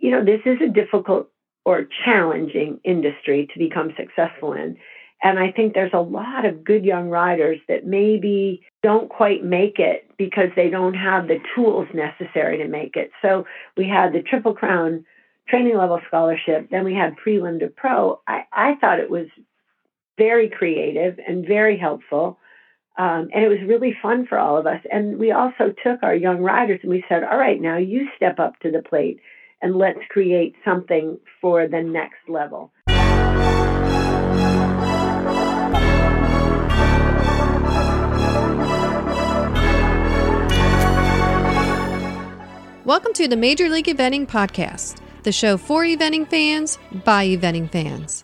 this is a difficult or challenging industry to become successful in. And I think there's a lot of good young riders that maybe don't quite make it because they don't have the tools necessary to make it. So we had the Triple Crown training level scholarship. Then we had prelim to pro. I thought it was very creative and very helpful. And it was really fun for all of us. And we also took our young riders and we said, all right, now you step up to the plate and let's create something for the next level. Welcome to the Major League Eventing Podcast, the show for eventing fans by eventing fans.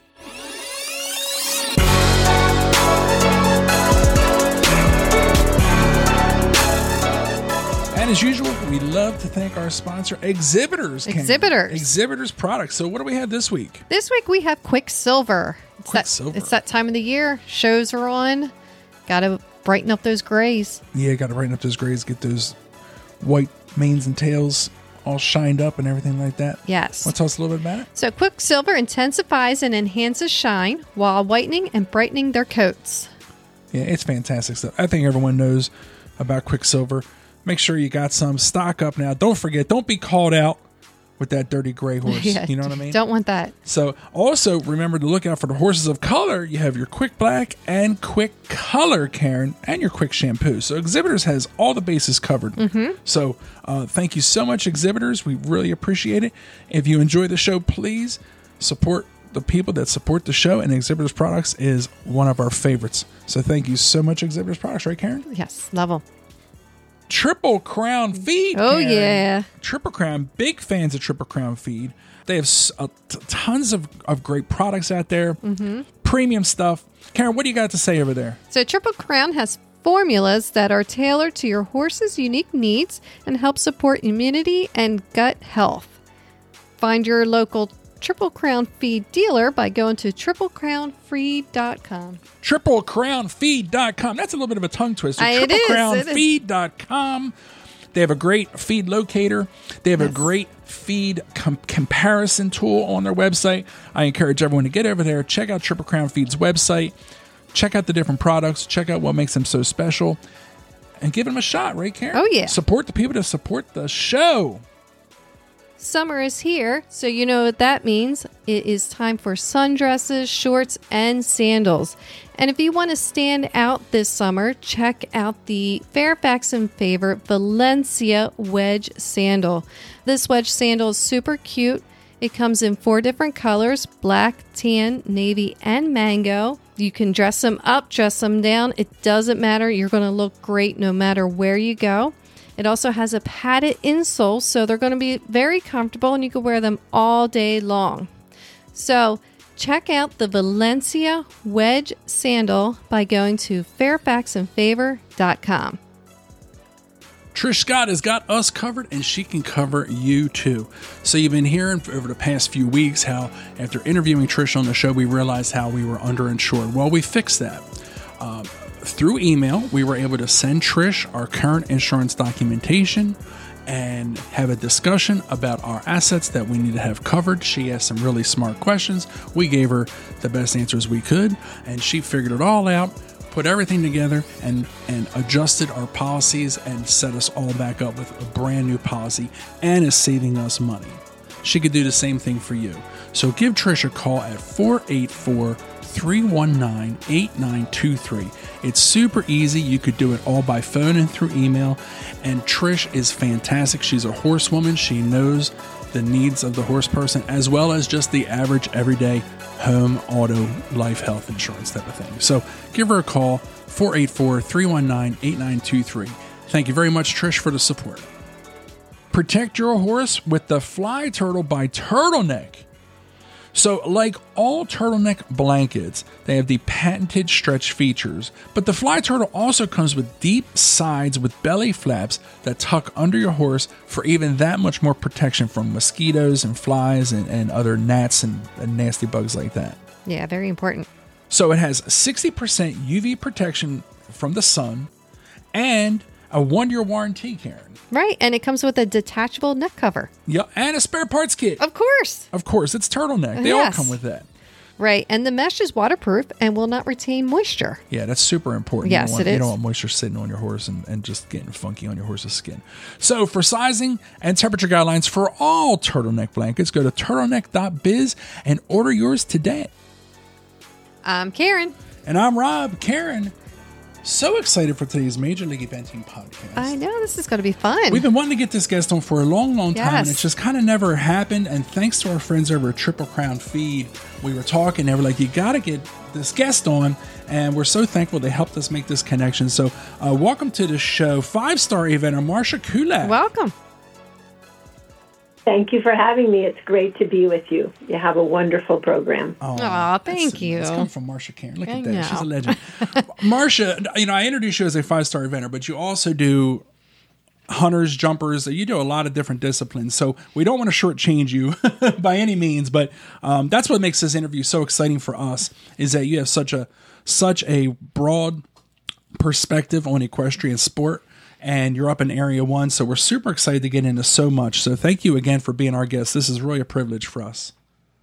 And as usual, we love to thank our sponsor, Exhibitors. Exhibitors products. So what do we have this week? This week we have Quicksilver. Quicksilver. It's that time of the year. Shows are on. Got to brighten up those grays. Yeah, got to brighten up those grays. Get those white manes and tails all shined up and everything like that. Yes. Want to tell us a little bit about it? So Quicksilver intensifies and enhances shine while whitening and brightening their coats. Yeah, it's fantastic stuff. I think everyone knows about Quicksilver. Make sure you got some. Stock up now. Don't forget, don't be called out with that dirty gray horse. Yeah, you know what I mean? Don't want that. So also remember to look out for the horses of color. You have your Quick Black and Quick Color, Karen, and your Quick Shampoo. So Exhibitors has all the bases covered. Mm-hmm. So thank you so much, Exhibitors. We really appreciate it. If you enjoy the show, please support the people that support the show, and Exhibitors Products is one of our favorites. So thank you so much, Exhibitors Products. Right, Karen? Yes, love them. Triple Crown Feed. Oh, Karen. yeah. Triple Crown. Big fans of Triple Crown Feed. They have tons of great products out there. Mm-hmm. Premium stuff. Karen, what do you got to say over there? So Triple Crown has formulas that are tailored to your horse's unique needs and help support immunity and gut health. Find your local Triple Crown Feed dealer by going to triplecrownfeed.com. Triplecrownfeed.com. That's a little bit of a tongue twister. It is. Triplecrownfeed.com. They have a great feed locator. They have a great feed comparison tool on their website. I encourage everyone to get over there, check out Triple Crown Feed's website, check out the different products, check out what makes them so special, and give them a shot, right, Karen? Oh, yeah. Support the people that support the show. Summer is here, so you know what that means. It is time for sundresses, shorts, and sandals. And if you want to stand out this summer, check out the Fairfax and Favorite Valencia Wedge Sandal. This wedge sandal is super cute. It comes in 4 different colors: black, tan, navy, and mango. You can dress them up, dress them down. It doesn't matter. You're going to look great no matter where you go. It also has a padded insole, so they're going to be very comfortable and you can wear them all day long. So check out the Valencia Wedge Sandal by going to fairfaxandfavor.com. Trish Scott has got us covered, and she can cover you too. So you've been hearing over the past few weeks how after interviewing Trish on the show, we realized how we were underinsured. Well, we fixed that. Through email, we were able to send Trish our current insurance documentation and have a discussion about our assets that we need to have covered. She asked some really smart questions. We gave her the best answers we could, and she figured it all out, put everything together, and adjusted our policies and set us all back up with a brand new policy, and is saving us money. She could do the same thing for you. So give Trish a call at 484-319-8923. It's super easy. You could do it all by phone and through email. And Trish is fantastic. She's a horsewoman. She knows the needs of the horse person as well as just the average everyday home, auto, life, health insurance type of thing. So give her a call, 484-319-8923. Thank you very much, Trish, for the support. Protect your horse with the Fly Turtle by Turtleneck. So like all turtleneck blankets, they have the patented stretch features, but the Fly Turtle also comes with deep sides with belly flaps that tuck under your horse for even that much more protection from mosquitoes and flies and other gnats and nasty bugs like that. Yeah, very important. So it has 60% UV protection from the sun and a 1-year warranty, Karen. Right. And it comes with a detachable neck cover. Yeah, and a spare parts kit. Of course. Of course, it's turtleneck. They all come with that. Right. And the mesh is waterproof and will not retain moisture. Yeah, that's super important. Yes, it is. You don't want moisture sitting on your horse and just getting funky on your horse's skin. So for sizing and temperature guidelines for all turtleneck blankets, go to turtleneck.biz and order yours today. I'm Karen. And I'm Rob. Karen, so excited for today's Major League Eventing podcast. I know, this is going to be fun. We've been wanting to get this guest on for a long, long time, and Yes. it's just kind of never happened. And thanks to our friends over at Triple Crown Feed, we were talking, they were like, you got to get this guest on, and we're so thankful they helped us make this connection. So welcome to the show, 5-star eventer, Marsha Kulak. Welcome. Thank you for having me. It's great to be with you. You have a wonderful program. Aw, thank you. It's coming from Marsha Karen. Look I at that. know. She's a legend. Marsha, I introduced you as a 5-star eventer, but you also do hunters, jumpers. You do a lot of different disciplines. So we don't want to shortchange you by any means, but that's what makes this interview so exciting for us, is that you have such a broad perspective on equestrian sport. And you're up in Area 1, so we're super excited to get into so much. So thank you again for being our guest. This is really a privilege for us.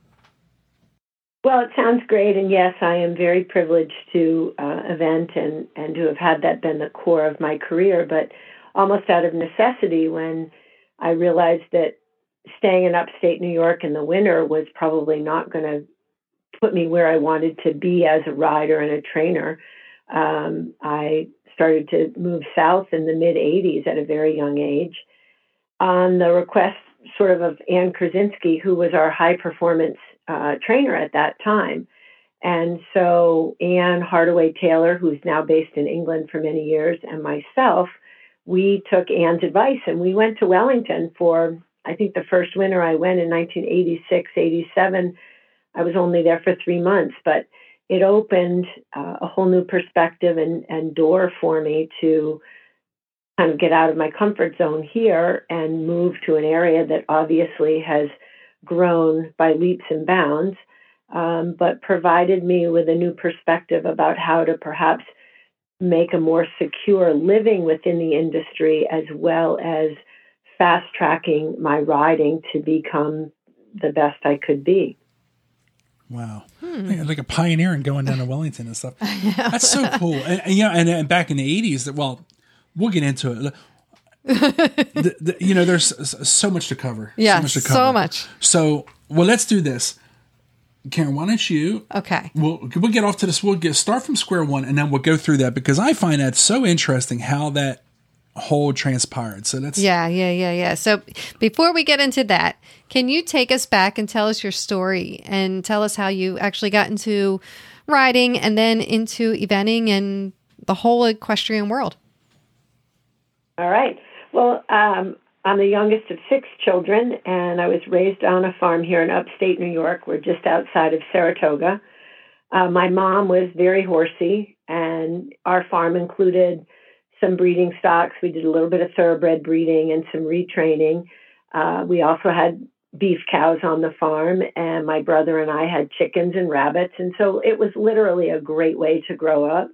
Well, it sounds great. And yes, I am very privileged to event and to have had that been the core of my career. But almost out of necessity, when I realized that staying in upstate New York in the winter was probably not going to put me where I wanted to be as a rider and a trainer, I started to move south in the mid-'80s at a very young age on the request sort of Ann Krasinski, who was our high-performance trainer at that time. And so Ann Hardaway Taylor, who's now based in England for many years, and myself, we took Ann's advice and we went to Wellington for, I think the first winter I went in 1986, 87. I was only there for 3 months, but it opened a whole new perspective and door for me to kind of get out of my comfort zone here and move to an area that obviously has grown by leaps and bounds, but provided me with a new perspective about how to perhaps make a more secure living within the industry, as well as fast-tracking my riding to become the best I could be. Wow. Like a pioneer and going down to Wellington and stuff. That's so cool. And back in the 80s, well, we'll get into it. There's so much to cover. Yeah, so much. So, let's do this. Karen, why don't you? Okay. We'll get off to this. We'll start from square one, and then we'll go through that, because I find that so interesting how that whole transpired. So that's Yeah. So before we get into that, can you take us back and tell us your story and tell us how you actually got into riding and then into eventing and the whole equestrian world? All right. Well, I'm the youngest of 6 children, and I was raised on a farm here in upstate New York. We're just outside of Saratoga. My mom was very horsey, and our farm included some breeding stocks. We did a little bit of thoroughbred breeding and some retraining. We also had beef cows on the farm, and my brother and I had chickens and rabbits. And so it was literally a great way to grow up.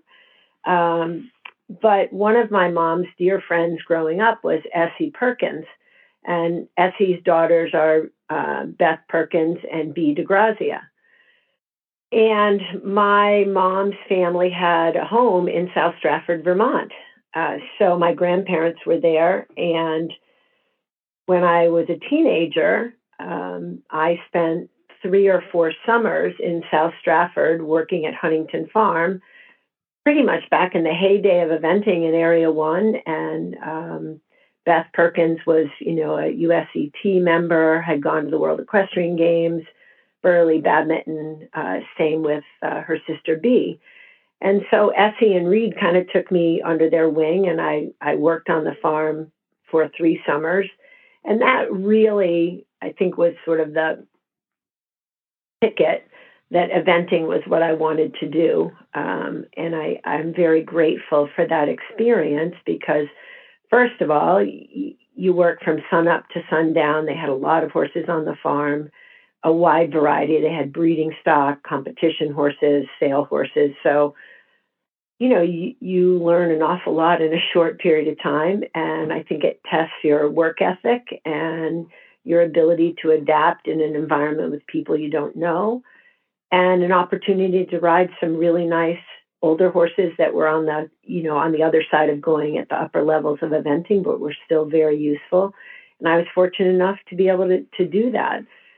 But one of my mom's dear friends growing up was Essie Perkins. And Essie's daughters are Beth Perkins and Bea DeGrazia. And my mom's family had a home in South Stratford, Vermont. So my grandparents were there. And when I was a teenager, I spent 3 or 4 summers in South Stratford working at Huntington Farm, pretty much back in the heyday of eventing in Area 1. And Beth Perkins was, a USET member, had gone to the World Equestrian Games, Burley badminton, same with her sister Bea. And so Essie and Reed kind of took me under their wing, and I worked on the farm for 3 summers. And that really, I think, was sort of the ticket that eventing was what I wanted to do. And I'm very grateful for that experience because, first of all, you work from sun up to sundown. They had a lot of horses on the farm, a wide variety. They had breeding stock, competition horses, sale horses. So you learn an awful lot in a short period of time. And I think it tests your work ethic and your ability to adapt in an environment with people you don't know, and an opportunity to ride some really nice older horses that were on the other side of going at the upper levels of eventing, but were still very useful. And I was fortunate enough to be able to do that.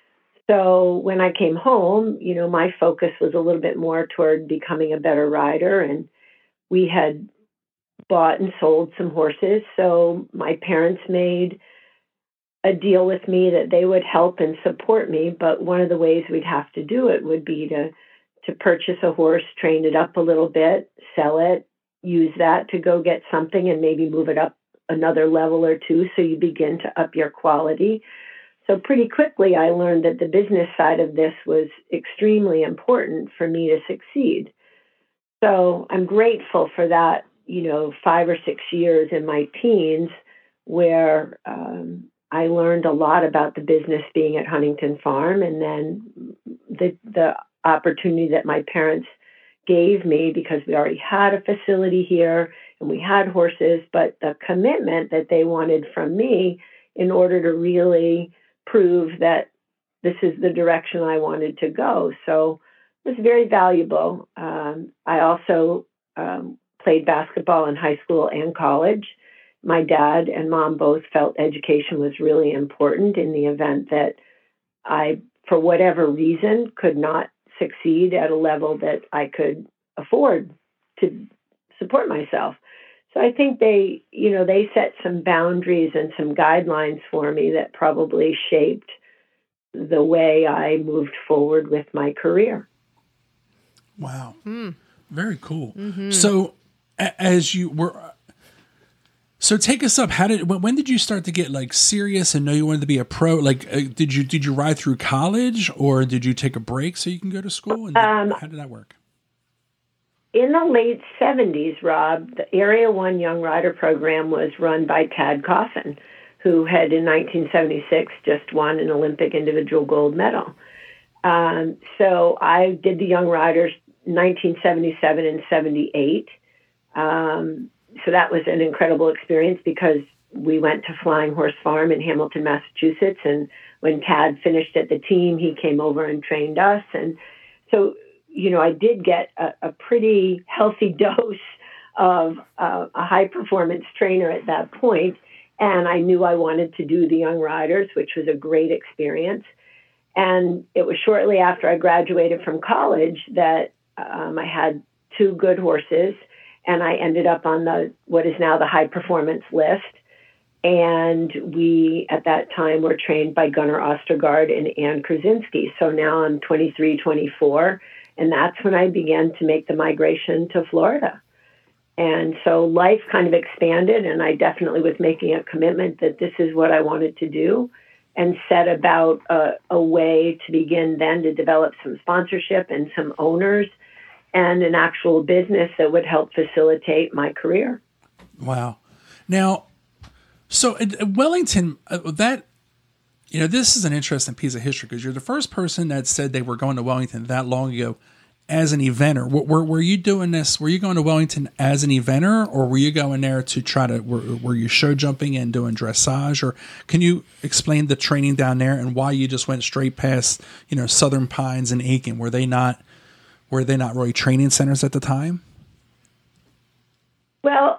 So when I came home, my focus was a little bit more toward becoming a better rider. And we had bought and sold some horses. So my parents made a deal with me that they would help and support me. But one of the ways we'd have to do it would be to purchase a horse, train it up a little bit, sell it, use that to go get something and maybe move it up another level or two. So you begin to up your quality. So pretty quickly, I learned that the business side of this was extremely important for me to succeed. So I'm grateful for that, 5 or 6 years in my teens where I learned a lot about the business being at Huntington Farm, and then the opportunity that my parents gave me, because we already had a facility here and we had horses, but the commitment that they wanted from me in order to really prove that this is the direction I wanted to go. So it was very valuable. I also played basketball in high school and college. My dad and mom both felt education was really important in the event that I, for whatever reason, could not succeed at a level that I could afford to support myself. So I think they set some boundaries and some guidelines for me that probably shaped the way I moved forward with my career. Wow. Very cool. Mm-hmm. So as you were, so take us up. When did you start to get serious and know you wanted to be a pro? Did you ride through college, or did you take a break so you can go to school? And how did that work? In the late 70s, Rob, the Area 1 Young Rider program was run by Tad Coffin, who had in 1976 just won an Olympic individual gold medal. So I did the Young Riders 1977 and 78. So that was an incredible experience because we went to Flying Horse Farm in Hamilton, Massachusetts. And when Tad finished at the team, he came over and trained us. And so, I did get a pretty healthy dose of a high-performance trainer at that point. And I knew I wanted to do the Young Riders, which was a great experience. And it was shortly after I graduated from college that I had 2 good horses, and I ended up on what is now the high performance list. And we, at that time, were trained by Gunnar Ostergaard and Ann Krasinski. So now I'm 23, 24, and that's when I began to make the migration to Florida. And so life kind of expanded, and I definitely was making a commitment that this is what I wanted to do, and set about a way to begin then to develop some sponsorship and some owners and an actual business that would help facilitate my career. Wow. Now, so at Wellington, this is an interesting piece of history because you're the first person that said they were going to Wellington that long ago as an eventer. Were you doing this? Were you going to Wellington as an eventer, or were you going there to try to, were you show jumping and doing dressage? Or can you explain the training down there and why you just went straight past, Southern Pines and Aiken? Were they not really training centers at the time? Well,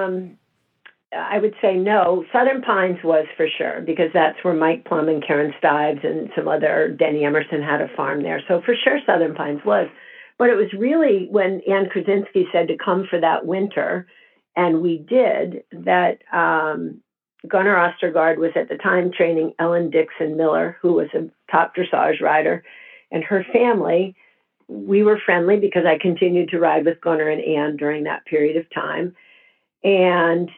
I would say no. Southern Pines was for sure, because that's where Mike Plum and Karen Stives and some other, Denny Emerson had a farm there. So for sure Southern Pines was. But it was really when Ann Krasinski said to come for that winter, and we did, that Gunnar Ostergaard was at the time training Ellen Dixon Miller, who was a top dressage rider, and her family. We were friendly because I continued to ride with Gunnar and Ann during that period of time. And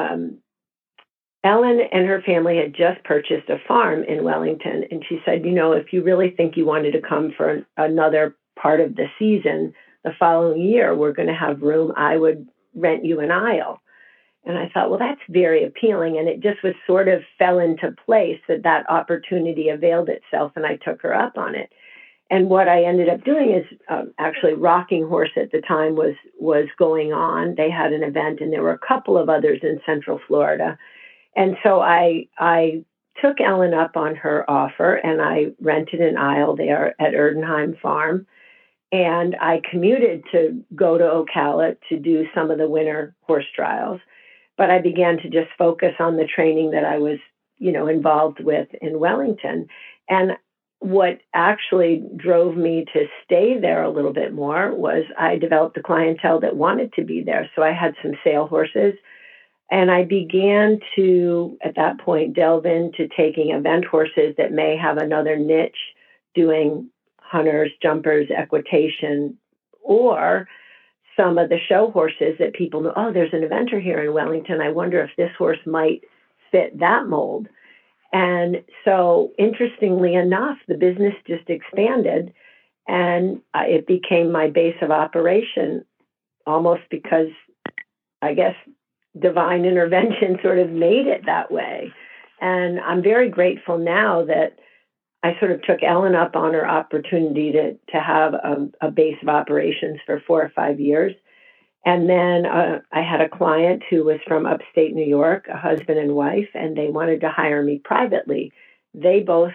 Ellen and her family had just purchased a farm in Wellington. And she said, if you really think you wanted to come for another part of the season the following year, we're going to have room. I would rent you an aisle. And I thought, well, that's very appealing. And it just was sort of fell into place that opportunity availed itself, and I took her up on it. And what I ended up doing is actually Rocking Horse at the time was going on. They had an event, and there were a couple of others in Central Florida. And so I took Ellen up on her offer, and I rented an aisle there at Erdenheim Farm. And I commuted to go to Ocala to do some of the winter horse trials. But I began to just focus on the training that I was, involved with in Wellington. And what actually drove me to stay there a little bit more was I developed a clientele that wanted to be there. So I had some sale horses, and I began to, at that point, delve into taking event horses that may have another niche, doing hunters, jumpers, equitation, or some of the show horses that people know, oh, there's an eventer here in Wellington. I wonder if this horse might fit that mold. And so, interestingly enough, the business just expanded, and it became my base of operation, almost because, I guess, divine intervention sort of made it that way. And I'm very grateful now that I sort of took Ellen up on her opportunity to have a base of operations for 4 or 5 years. And then I had a client who was from upstate New York, a husband and wife, and they wanted to hire me privately. They both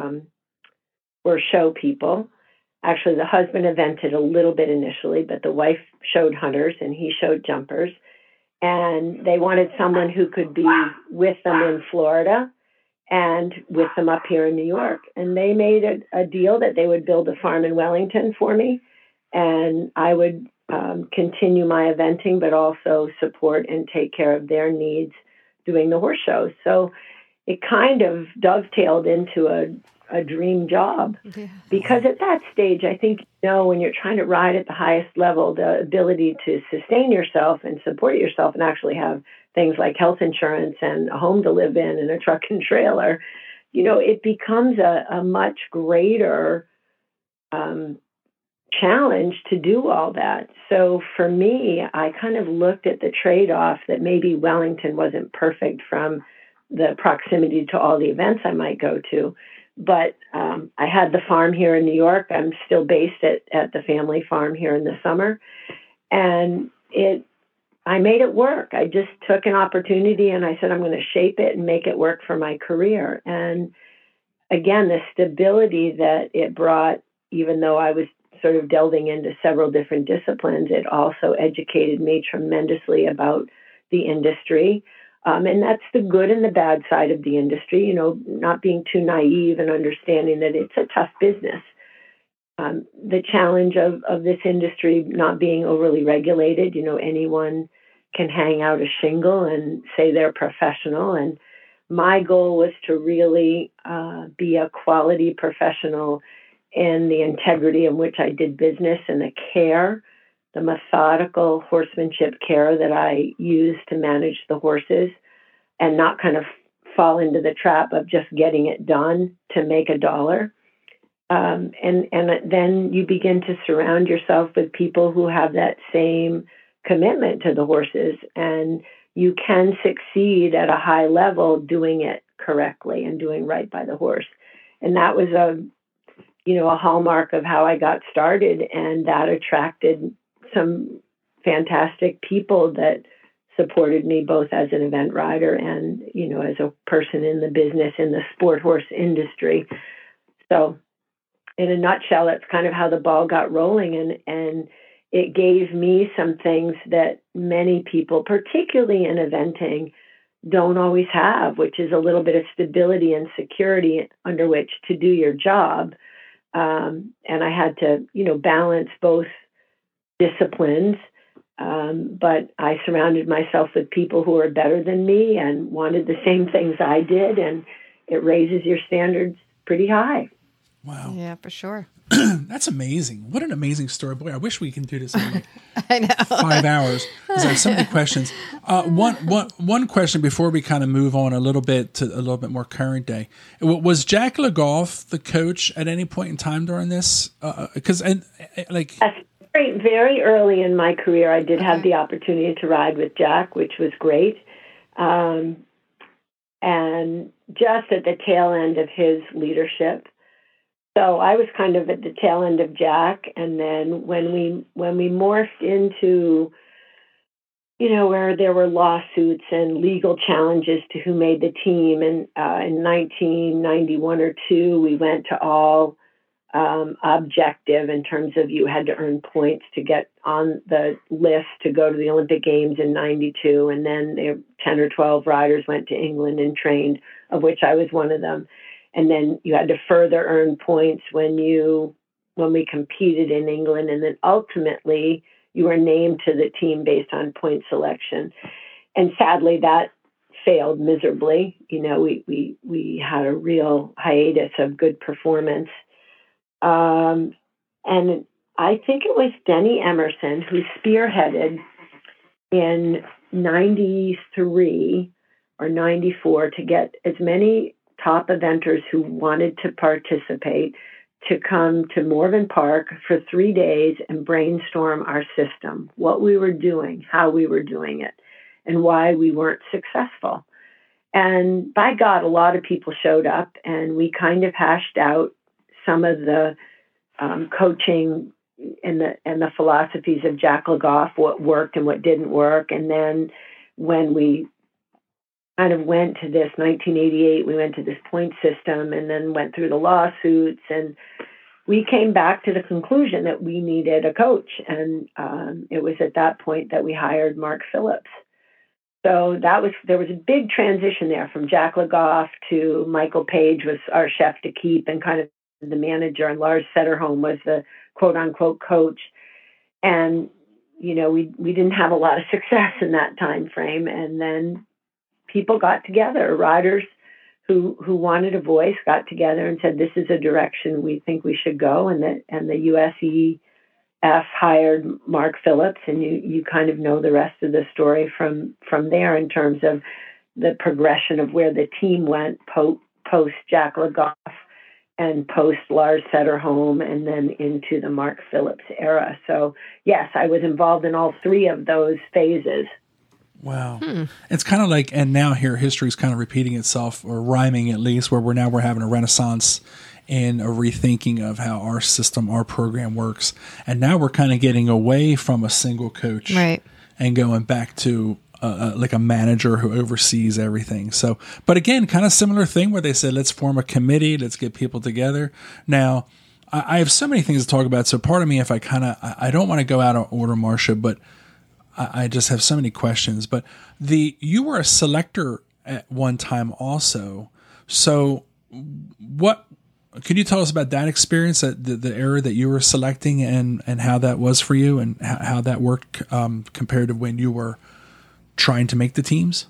were show people. Actually, the husband evented a little bit initially, but the wife showed hunters and he showed jumpers. And they wanted someone who could be with them in Florida and with them up here in New York. And they made a deal that they would build a farm in Wellington for me, and I would continue my eventing, but also support and take care of their needs doing the horse shows. So it kind of dovetailed into a dream job. Yeah. Because at that stage, I think, when you're trying to ride at the highest level, the ability to sustain yourself and support yourself and actually have things like health insurance and a home to live in and a truck and trailer, it becomes a much greater challenge to do all that. So for me, I kind of looked at the trade-off that maybe Wellington wasn't perfect from the proximity to all the events I might go to. But I had the farm here in New York. I'm still based at the family farm here in the summer. And I made it work. I just took an opportunity and I said, I'm going to shape it and make it work for my career. And again, the stability that it brought, even though I was sort of delving into several different disciplines, it also educated me tremendously about the industry. And that's the good and the bad side of the industry, not being too naive and understanding that it's a tough business. The challenge of this industry not being overly regulated, anyone can hang out a shingle and say they're professional. And my goal was to really be a quality professional in the integrity in which I did business and the care, the methodical horsemanship care that I use to manage the horses, and not kind of fall into the trap of just getting it done to make a dollar. And then you begin to surround yourself with people who have that same commitment to the horses, and you can succeed at a high level doing it correctly and doing right by the horse. And that was a hallmark of how I got started, and that attracted some fantastic people that supported me both as an event rider and, as a person in the business, in the sport horse industry. So in a nutshell, that's kind of how the ball got rolling. And it gave me some things that many people, particularly in eventing, don't always have, which is a little bit of stability and security under which to do your job. And I had to, balance both disciplines. But I surrounded myself with people who are better than me and wanted the same things I did. And it raises your standards pretty high. Wow. Yeah, for sure. That's amazing. What an amazing story. Boy, I wish we can do this in I know. 5 hours because I have so many questions. One question before we kind of move on a little bit more current day. Was Jack LeGoff the coach at any point in time during this? Very, very early in my career, I did have the opportunity to ride with Jack, which was great. And just at the tail end of his leadership, So I was kind of at the tail end of Jack, and then when we morphed into, where there were lawsuits and legal challenges to who made the team, and in 1991 or two, we went to all objective in terms of you had to earn points to get on the list to go to the Olympic Games in 92, and then there 10 or 12 riders went to England and trained, of which I was one of them. And then you had to further earn points when we competed in England, and then ultimately you were named to the team based on point selection. And sadly, that failed miserably. We had a real hiatus of good performance. And I think it was Denny Emerson who spearheaded in 93 or 94 to get as many top eventers who wanted to participate to come to Morven Park for 3 days and brainstorm our system, what we were doing, how we were doing it, and why we weren't successful. And by God, a lot of people showed up, and we kind of hashed out some of the coaching and the philosophies of Jack Le Goff, what worked and what didn't work. And then when we kind of went to this 1988, we went to this point system and then went through the lawsuits, and we came back to the conclusion that we needed a coach. And it was at that point that we hired Mark Phillips. So there was a big transition there from Jack Le Goff to Michael Page was our chef to keep and kind of the manager, and Lars Sederholm was the quote unquote coach. And, we didn't have a lot of success in that time frame. And then people got together, riders who wanted a voice got together and said, this is a direction we think we should go. And the USEF hired Mark Phillips, and you kind of know the rest of the story from there in terms of the progression of where the team went post Jack Le Goff and post Lars Sederholm, and then into the Mark Phillips era. So yes, I was involved in all three of those phases. Wow. It's kind of like, and now here history is kind of repeating itself, or rhyming at least, where we're having a renaissance and a rethinking of how our system, our program works. And now we're kind of getting away from a single coach, right, and going back to like a manager who oversees everything. So, but again, kind of similar thing where they said, let's form a committee, let's get people together. Now, I have so many things to talk about. So part of me, if I don't want to go out of order, Marcia, but I just have so many questions. But you were a selector at one time also. So could you tell us about that experience, the era that you were selecting, and how that was for you, and how that worked compared to when you were trying to make the teams?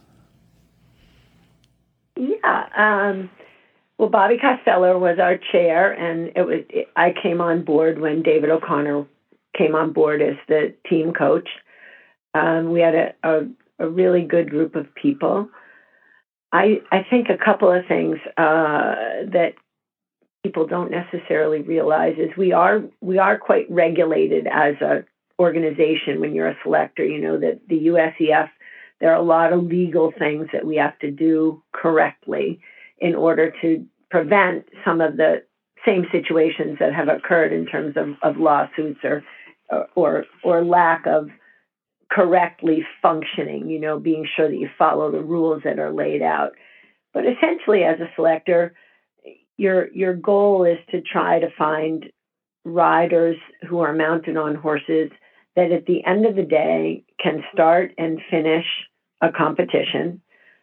Yeah. Well, Bobby Costello was our chair, and I came on board when David O'Connor came on board as the team coach. We had a really good group of people. I think a couple of things that people don't necessarily realize is we are quite regulated as a organization. When you're a selector, that the USEF, there are a lot of legal things that we have to do correctly in order to prevent some of the same situations that have occurred in terms of lawsuits or lack of correctly functioning, being sure that you follow the rules that are laid out. But essentially, as a selector, your goal is to try to find riders who are mounted on horses that at the end of the day can start and finish a competition,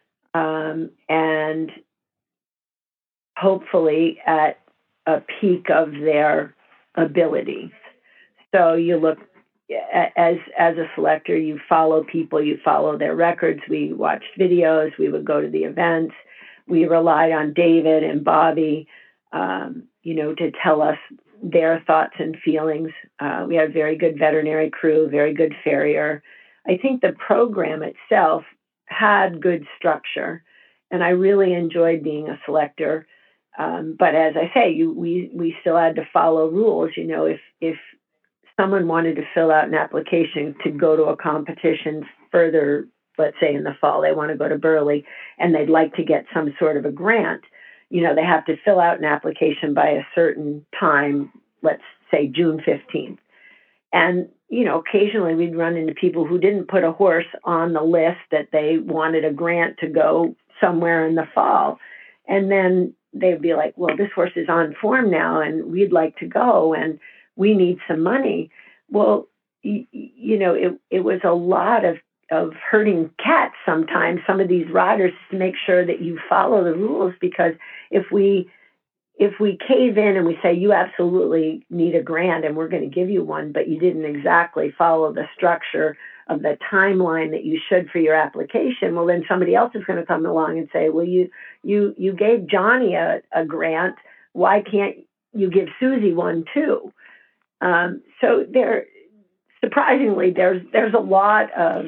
and hopefully at a peak of their abilities. So you look, as a selector, you follow people, you follow their records. We watched videos, we would go to the events. We relied on David and Bobby, to tell us their thoughts and feelings. We had a very good veterinary crew, very good farrier. I think the program itself had good structure, and I really enjoyed being a selector. But as I say, we still had to follow rules. If someone wanted to fill out an application to go to a competition further, let's say in the fall, they want to go to Burley and they'd like to get some sort of a grant, they have to fill out an application by a certain time, let's say June 15th. And, occasionally we'd run into people who didn't put a horse on the list that they wanted a grant to go somewhere in the fall. And then they'd be like, well, this horse is on form now and we'd like to go and we need some money. Well, it was a lot of herding cats sometimes, some of these riders, to make sure that you follow the rules, because if we cave in and we say you absolutely need a grant and we're going to give you one, but you didn't exactly follow the structure of the timeline that you should for your application, well, then somebody else is going to come along and say, well, you gave Johnny a grant. Why can't you give Susie one too? So surprisingly, there's a lot of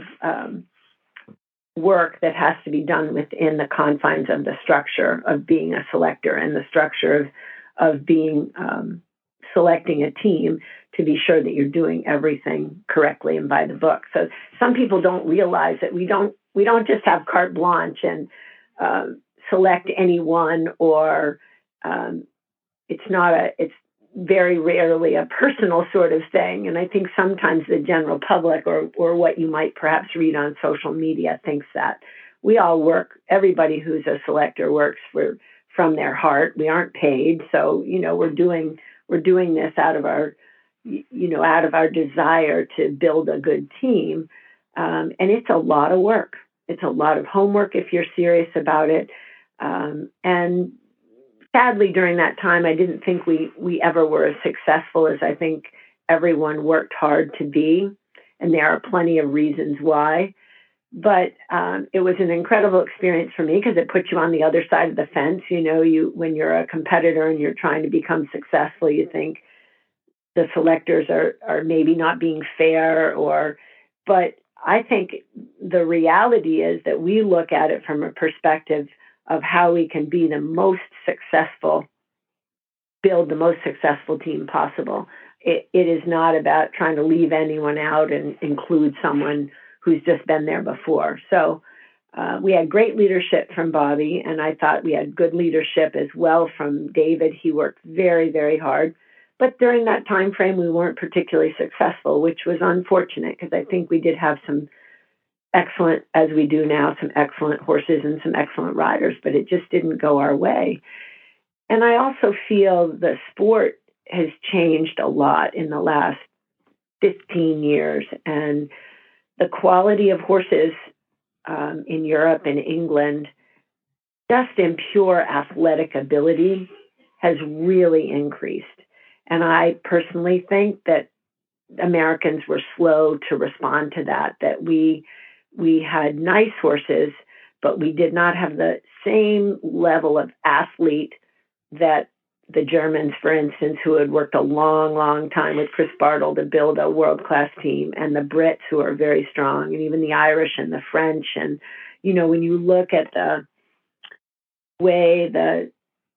work that has to be done within the confines of the structure of being a selector and the structure of being selecting a team, to be sure that you're doing everything correctly and by the book. So some people don't realize that we don't just have carte blanche and select anyone, or it's very rarely a personal sort of thing. And I think sometimes the general public or what you might perhaps read on social media thinks that. We all work, everybody who's a selector works from their heart. We aren't paid. So, we're doing this out of our desire to build a good team. And it's a lot of work. It's a lot of homework if you're serious about it. And sadly, during that time, I didn't think we ever were as successful as I think everyone worked hard to be. And there are plenty of reasons why. But it was an incredible experience for me because it puts you on the other side of the fence. When you're a competitor and you're trying to become successful, you think the selectors are maybe not being fair, but I think the reality is that we look at it from a perspective of how we can be build the most successful team possible. It is not about trying to leave anyone out and include someone who's just been there before. So we had great leadership from Bobby, and I thought we had good leadership as well from David. He worked very, very hard. But during that time frame, we weren't particularly successful, which was unfortunate because I think we did have some excellent, as we do now, some excellent horses and some excellent riders, but it just didn't go our way. And I also feel the sport has changed a lot in the last 15 years, and the quality of horses in Europe and England, just in pure athletic ability, has really increased. And I personally think that Americans were slow to respond to that we had nice horses, but we did not have the same level of athlete that the Germans, for instance, who had worked a long, long time with Chris Bartle to build a world-class team, and the Brits, who are very strong, and even the Irish and the French. And, when you look at the way the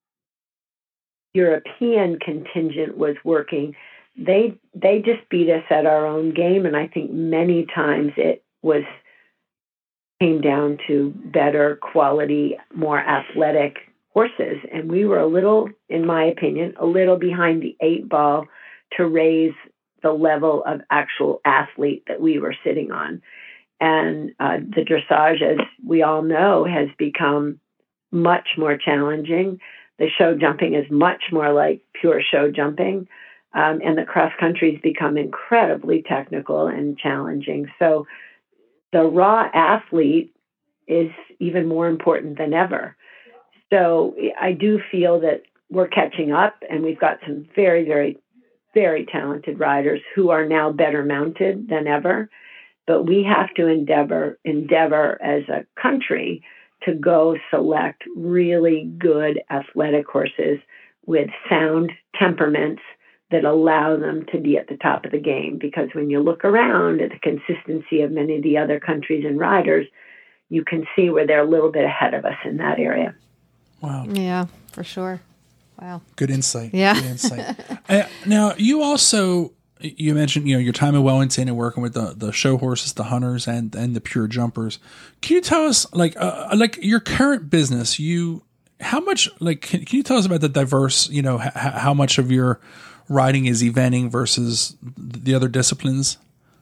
European contingent was working, they just beat us at our own game. And I think many times it came down to better quality, more athletic horses. And we were in my opinion, a little behind the 8 ball to raise the level of actual athlete that we were sitting on. And the dressage, as we all know, has become much more challenging. The show jumping is much more like pure show jumping. And the cross country has become incredibly technical and challenging. So the raw athlete is even more important than ever. So I do feel that we're catching up, and we've got some very, very, very talented riders who are now better mounted than ever. But we have to endeavor as a country to go select really good athletic horses with sound temperaments that allow them to be at the top of the game. Because when you look around at the consistency of many of the other countries and riders, you can see where they're a little bit ahead of us in that area. Wow. Yeah, for sure. Wow. Good insight. Yeah. Good insight. Now, you mentioned, your time in Wellington and working with the show horses, the hunters, and the pure jumpers. Can you tell us, like your current business? You how much, like, can you tell us about the diverse, how much of your riding is eventing versus the other disciplines?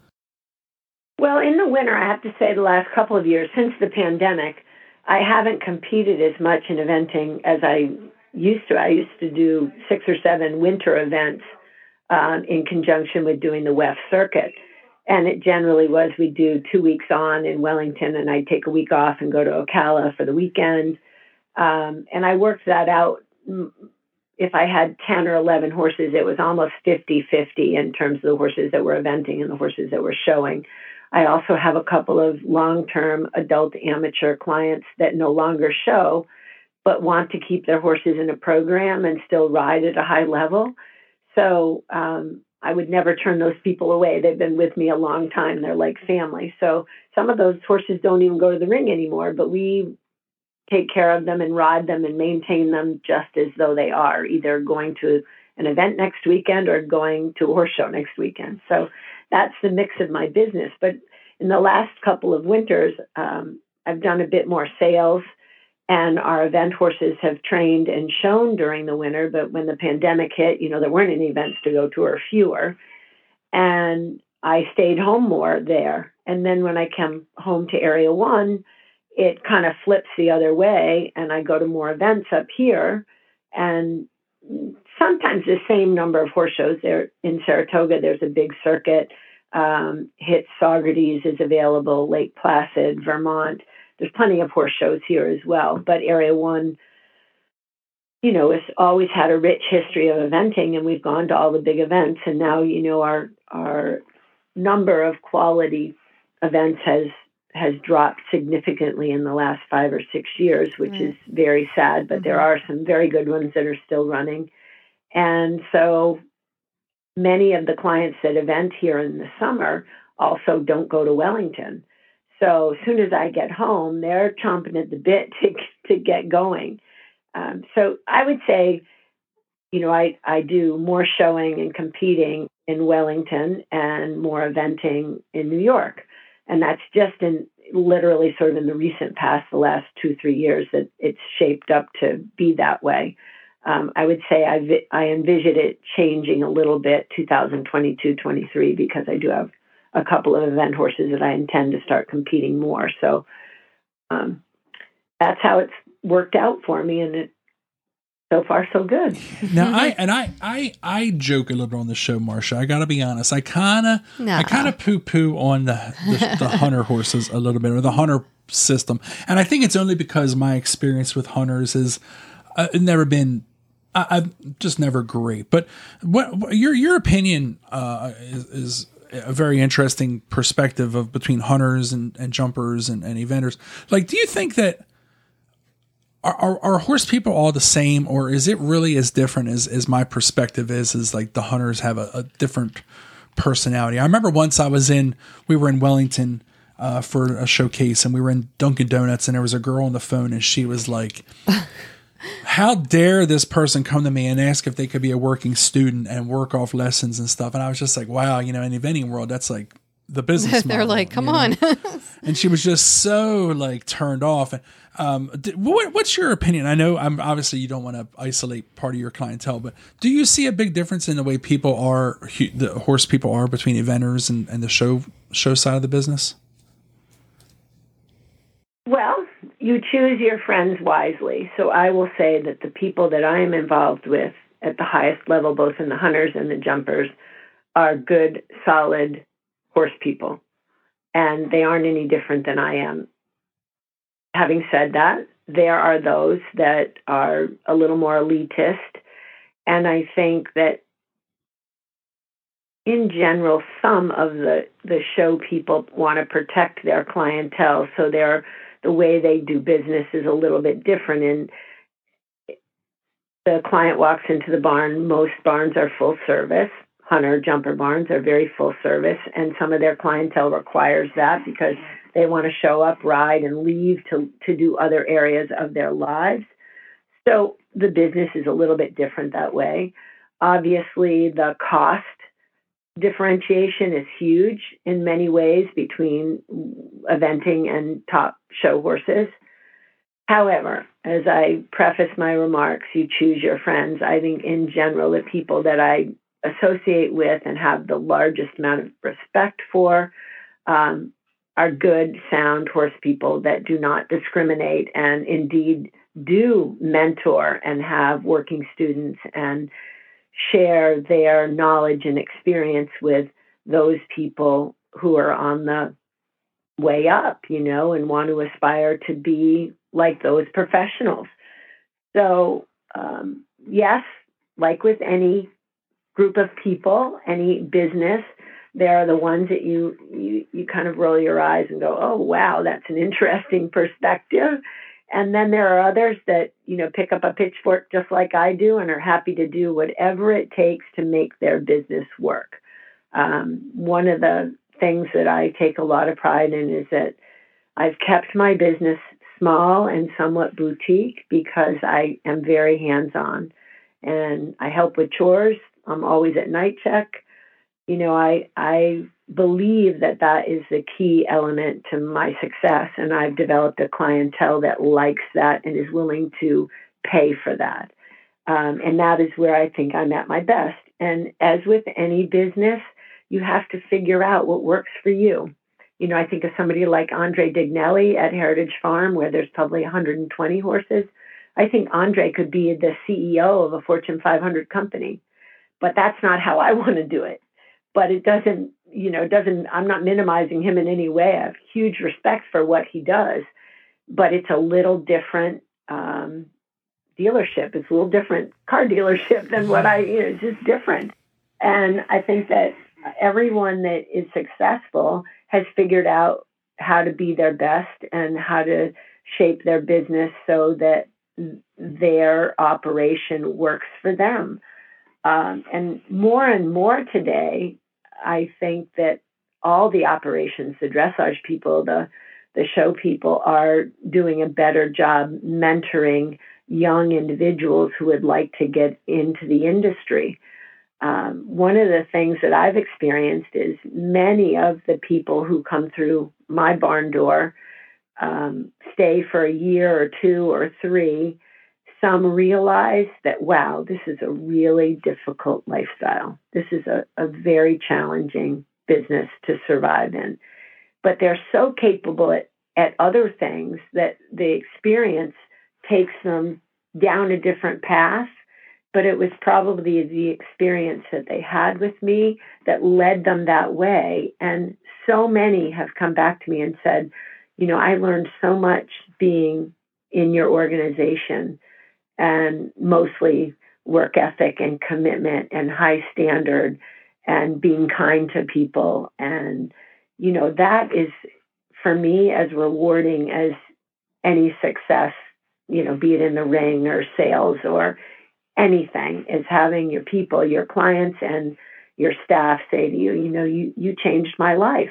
Well, in the winter, I have to say the last couple of years, since the pandemic, I haven't competed as much in eventing as I used to. I used to do 6 or 7 winter events in conjunction with doing the West Circuit. And it generally was we'd do 2 weeks on in Wellington, and I'd take a week off and go to Ocala for the weekend. And I worked that out. If I had 10 or 11 horses, it was almost 50-50 in terms of the horses that were eventing and the horses that were showing. I also have a couple of long-term adult amateur clients that no longer show, but want to keep their horses in a program and still ride at a high level. So I would never turn those people away. They've been with me a long time. They're like family. So some of those horses don't even go to the ring anymore, but we take care of them and ride them and maintain them just as though they are, either going to an event next weekend or going to a horse show next weekend. So that's the mix of my business. But in the last couple of winters, I've done a bit more sales, and our event horses have trained and shown during the winter. But when the pandemic hit, there weren't any events to go to, or fewer. And I stayed home more there. And then when I came home to Area 1, it kind of flips the other way, and I go to more events up here. And sometimes the same number of horse shows. There in Saratoga, there's a big circuit. Hit Saugerties is available, Lake Placid, Vermont. There's plenty of horse shows here as well. But Area 1, has always had a rich history of eventing, and we've gone to all the big events. And now, our number of quality events has dropped significantly in the last 5 or 6 years, which is very sad. But there are some very good ones that are still running. And so many of the clients that event here in the summer also don't go to Wellington. So as soon as I get home, they're chomping at the bit to get going. So I would say, I do more showing and competing in Wellington and more eventing in New York. And that's just literally sort of in the recent past, the last 2-3 years, that it's shaped up to be that way. I would say I envisioned it changing a little bit 2022-23, because I do have a couple of event horses that I intend to start competing more. So that's how it's worked out for me, and it so far so good. Now I joke a little bit on the show, Marcia. I got to be honest. I kind of poo-poo on the hunter horses a little bit, or the hunter system, and I think it's only because my experience with hunters is never been. I've just never great. But what your opinion is a very interesting perspective of between hunters and jumpers and eventers. Like, do you think that are horse people all the same, or is it really as different as my perspective is like the hunters have a different personality? I remember once we were in Wellington for a showcase, and we were in Dunkin' Donuts, and there was a girl on the phone, and she was like, how dare this person come to me and ask if they could be a working student and work off lessons and stuff? And I was just like, wow, in the eventing world, that's like the business They're model, like, come on. And she was just so like turned off. What's your opinion? I know obviously you don't want to isolate part of your clientele, but do you see a big difference in the way the horse people are between eventers and the show side of the business? Well, you choose your friends wisely. So I will say that the people that I am involved with at the highest level, both in the hunters and the jumpers, are good, solid horse people. And they aren't any different than I am. Having said that, there are those that are a little more elitist. And I think that in general, some of the show people want to protect their clientele. So the way they do business is a little bit different. And the client walks into the barn. Most barns are full service. Hunter jumper barns are very full service. And some of their clientele requires that because they want to show up, ride, and leave to do other areas of their lives. So the business is a little bit different that way. Obviously, the cost differentiation is huge in many ways between eventing and top show horses. However, as I preface my remarks, you choose your friends. I think in general, the people that I associate with and have the largest amount of respect for are good, sound horse people that do not discriminate and indeed do mentor and have working students and share their knowledge and experience with those people who are on the way up, and want to aspire to be like those professionals. So, yes, like with any group of people, any business, there are the ones that you kind of roll your eyes and go, oh, wow, that's an interesting perspective. And then there are others that, pick up a pitchfork just like I do and are happy to do whatever it takes to make their business work. One of the things that I take a lot of pride in is that I've kept my business small and somewhat boutique because I am very hands-on and I help with chores. I'm always at night check. I believe that is the key element to my success, and I've developed a clientele that likes that and is willing to pay for that. And that is where I think I'm at my best. And as with any business, you have to figure out what works for you. I think of somebody like Andre Dignelli at Heritage Farm, where there's probably 120 horses. I think Andre could be the CEO of a Fortune 500 company, but that's not how I want to do it. But it doesn't, I'm not minimizing him in any way. I have huge respect for what he does, but it's a little different dealership. It's a little different car dealership than what it's just different. And I think that everyone that is successful has figured out how to be their best and how to shape their business so that their operation works for them. And more today, I think that all the operations, the dressage people, the show people are doing a better job mentoring young individuals who would like to get into the industry. One of the things that I've experienced is many of the people who come through my barn door stay for a year or 2 or 3. Some realize that, wow, this is a really difficult lifestyle. This is a very challenging business to survive in. But they're so capable at other things that the experience takes them down a different path. But it was probably the experience that they had with me that led them that way. And so many have come back to me and said, I learned so much being in your organization, and mostly work ethic and commitment and high standard and being kind to people. And, that is for me as rewarding as any success, be it in the ring or sales or anything, is having your people, your clients and your staff say to you, you changed my life.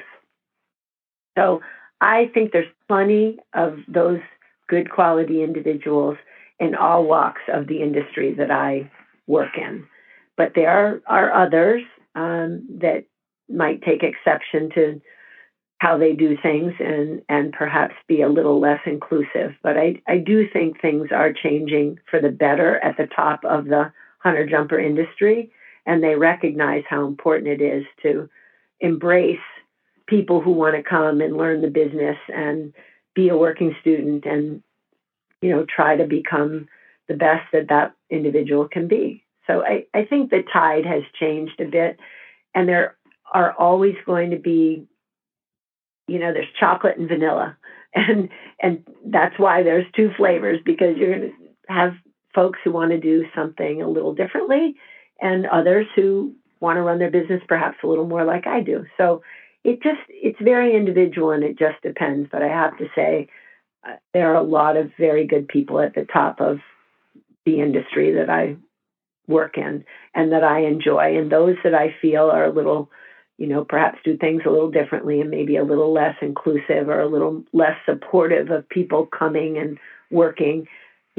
So I think there's plenty of those good quality individuals in all walks of the industry that I work in. But there are others that might take exception to how they do things and perhaps be a little less inclusive. But I do think things are changing for the better at the top of the hunter-jumper industry, and they recognize how important it is to embrace people who want to come and learn the business and be a working student and try to become the best that individual can be. So I think the tide has changed a bit, and there are always going to be, there's chocolate and vanilla, and that's why there's 2 flavors, because you're going to have folks who want to do something a little differently and others who want to run their business perhaps a little more like I do. So it's very individual, and it just depends. But I have to say, there are a lot of very good people at the top of the industry that I work in and that I enjoy. And those that I feel are a little, perhaps do things a little differently and maybe a little less inclusive or a little less supportive of people coming and working,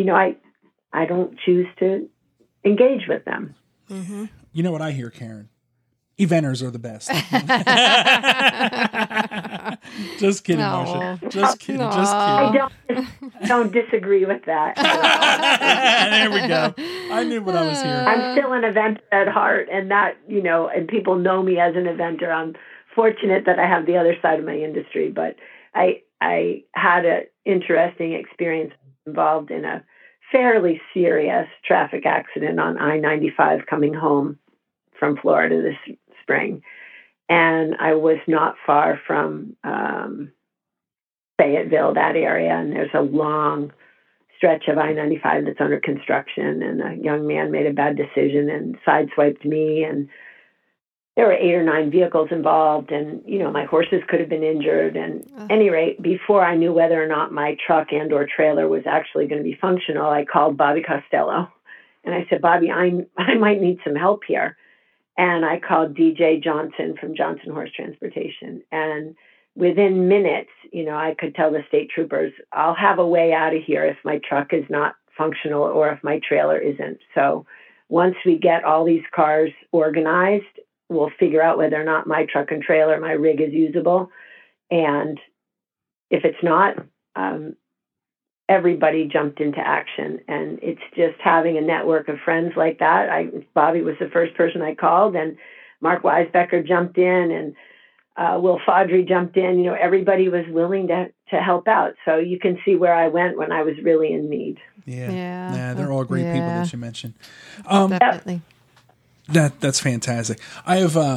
I don't choose to engage with them. Mm-hmm. You know what I hear, Karen? Eventers are the best. Just kidding, No. Marsha. Just kidding. No. Just kidding. I don't disagree with that. There we go. I knew what I was hearing. I'm still an eventer at heart, and that, and people know me as an eventer. I'm fortunate that I have the other side of my industry, but I had an interesting experience involved in a fairly serious traffic accident on I-95 coming home from Florida this spring. And I was not far from Fayetteville, that area, and there's a long stretch of I-95 that's under construction, and a young man made a bad decision and sideswiped me, and there were 8 or 9 vehicles involved, and, my horses could have been injured. And at any rate, before I knew whether or not my truck and or trailer was actually going to be functional, I called Bobby Costello, and I said, Bobby, I might need some help here. And I called DJ Johnson from Johnson Horse Transportation. And within minutes, I could tell the state troopers, I'll have a way out of here if my truck is not functional or if my trailer isn't. So once we get all these cars organized, we'll figure out whether or not my truck and trailer, my rig is usable. And if it's not, everybody jumped into action. And it's just having a network of friends like that. Bobby was the first person I called, and Mark Weisbecker jumped in, and Will Faudree jumped in. Everybody was willing to help out. So you can see where I went when I was really in need. Yeah, they're all great people that you mentioned. Definitely. That's fantastic. I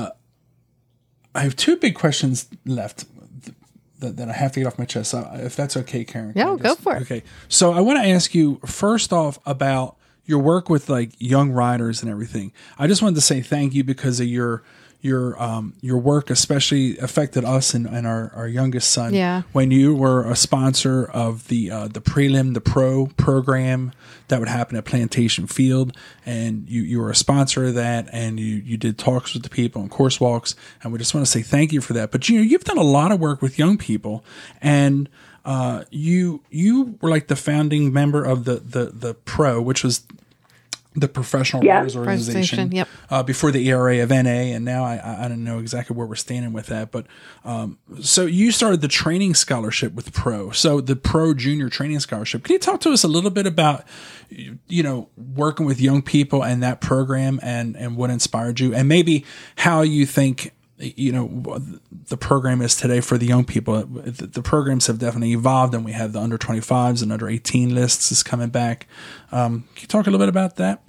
have 2 big questions left that I have to get off my chest. So if that's okay, Karen. Yeah, go for it. Okay. So I want to ask you first off about your work with like young riders and everything. I just wanted to say thank you because of your work especially affected us and our youngest son. Yeah. When you were a sponsor of the prelim, the pro program that would happen at Plantation Field, and you were a sponsor of that, and you did talks with the people and course walks, and we just want to say thank you for that. But you've done a lot of work with young people, and you were like the founding member of the pro, which was the Professional Riders Organization, before the ERA of NA, and now I don't know exactly where we're standing with that, but so you started the training scholarship with Pro, so the Pro Junior Training Scholarship. Can you talk to us a little bit about working with young people and that program, and what inspired you, and maybe how you think the program is today for the young people? The programs have definitely evolved, and we have the under 25s and under 18 lists is coming back. Can you talk a little bit about that?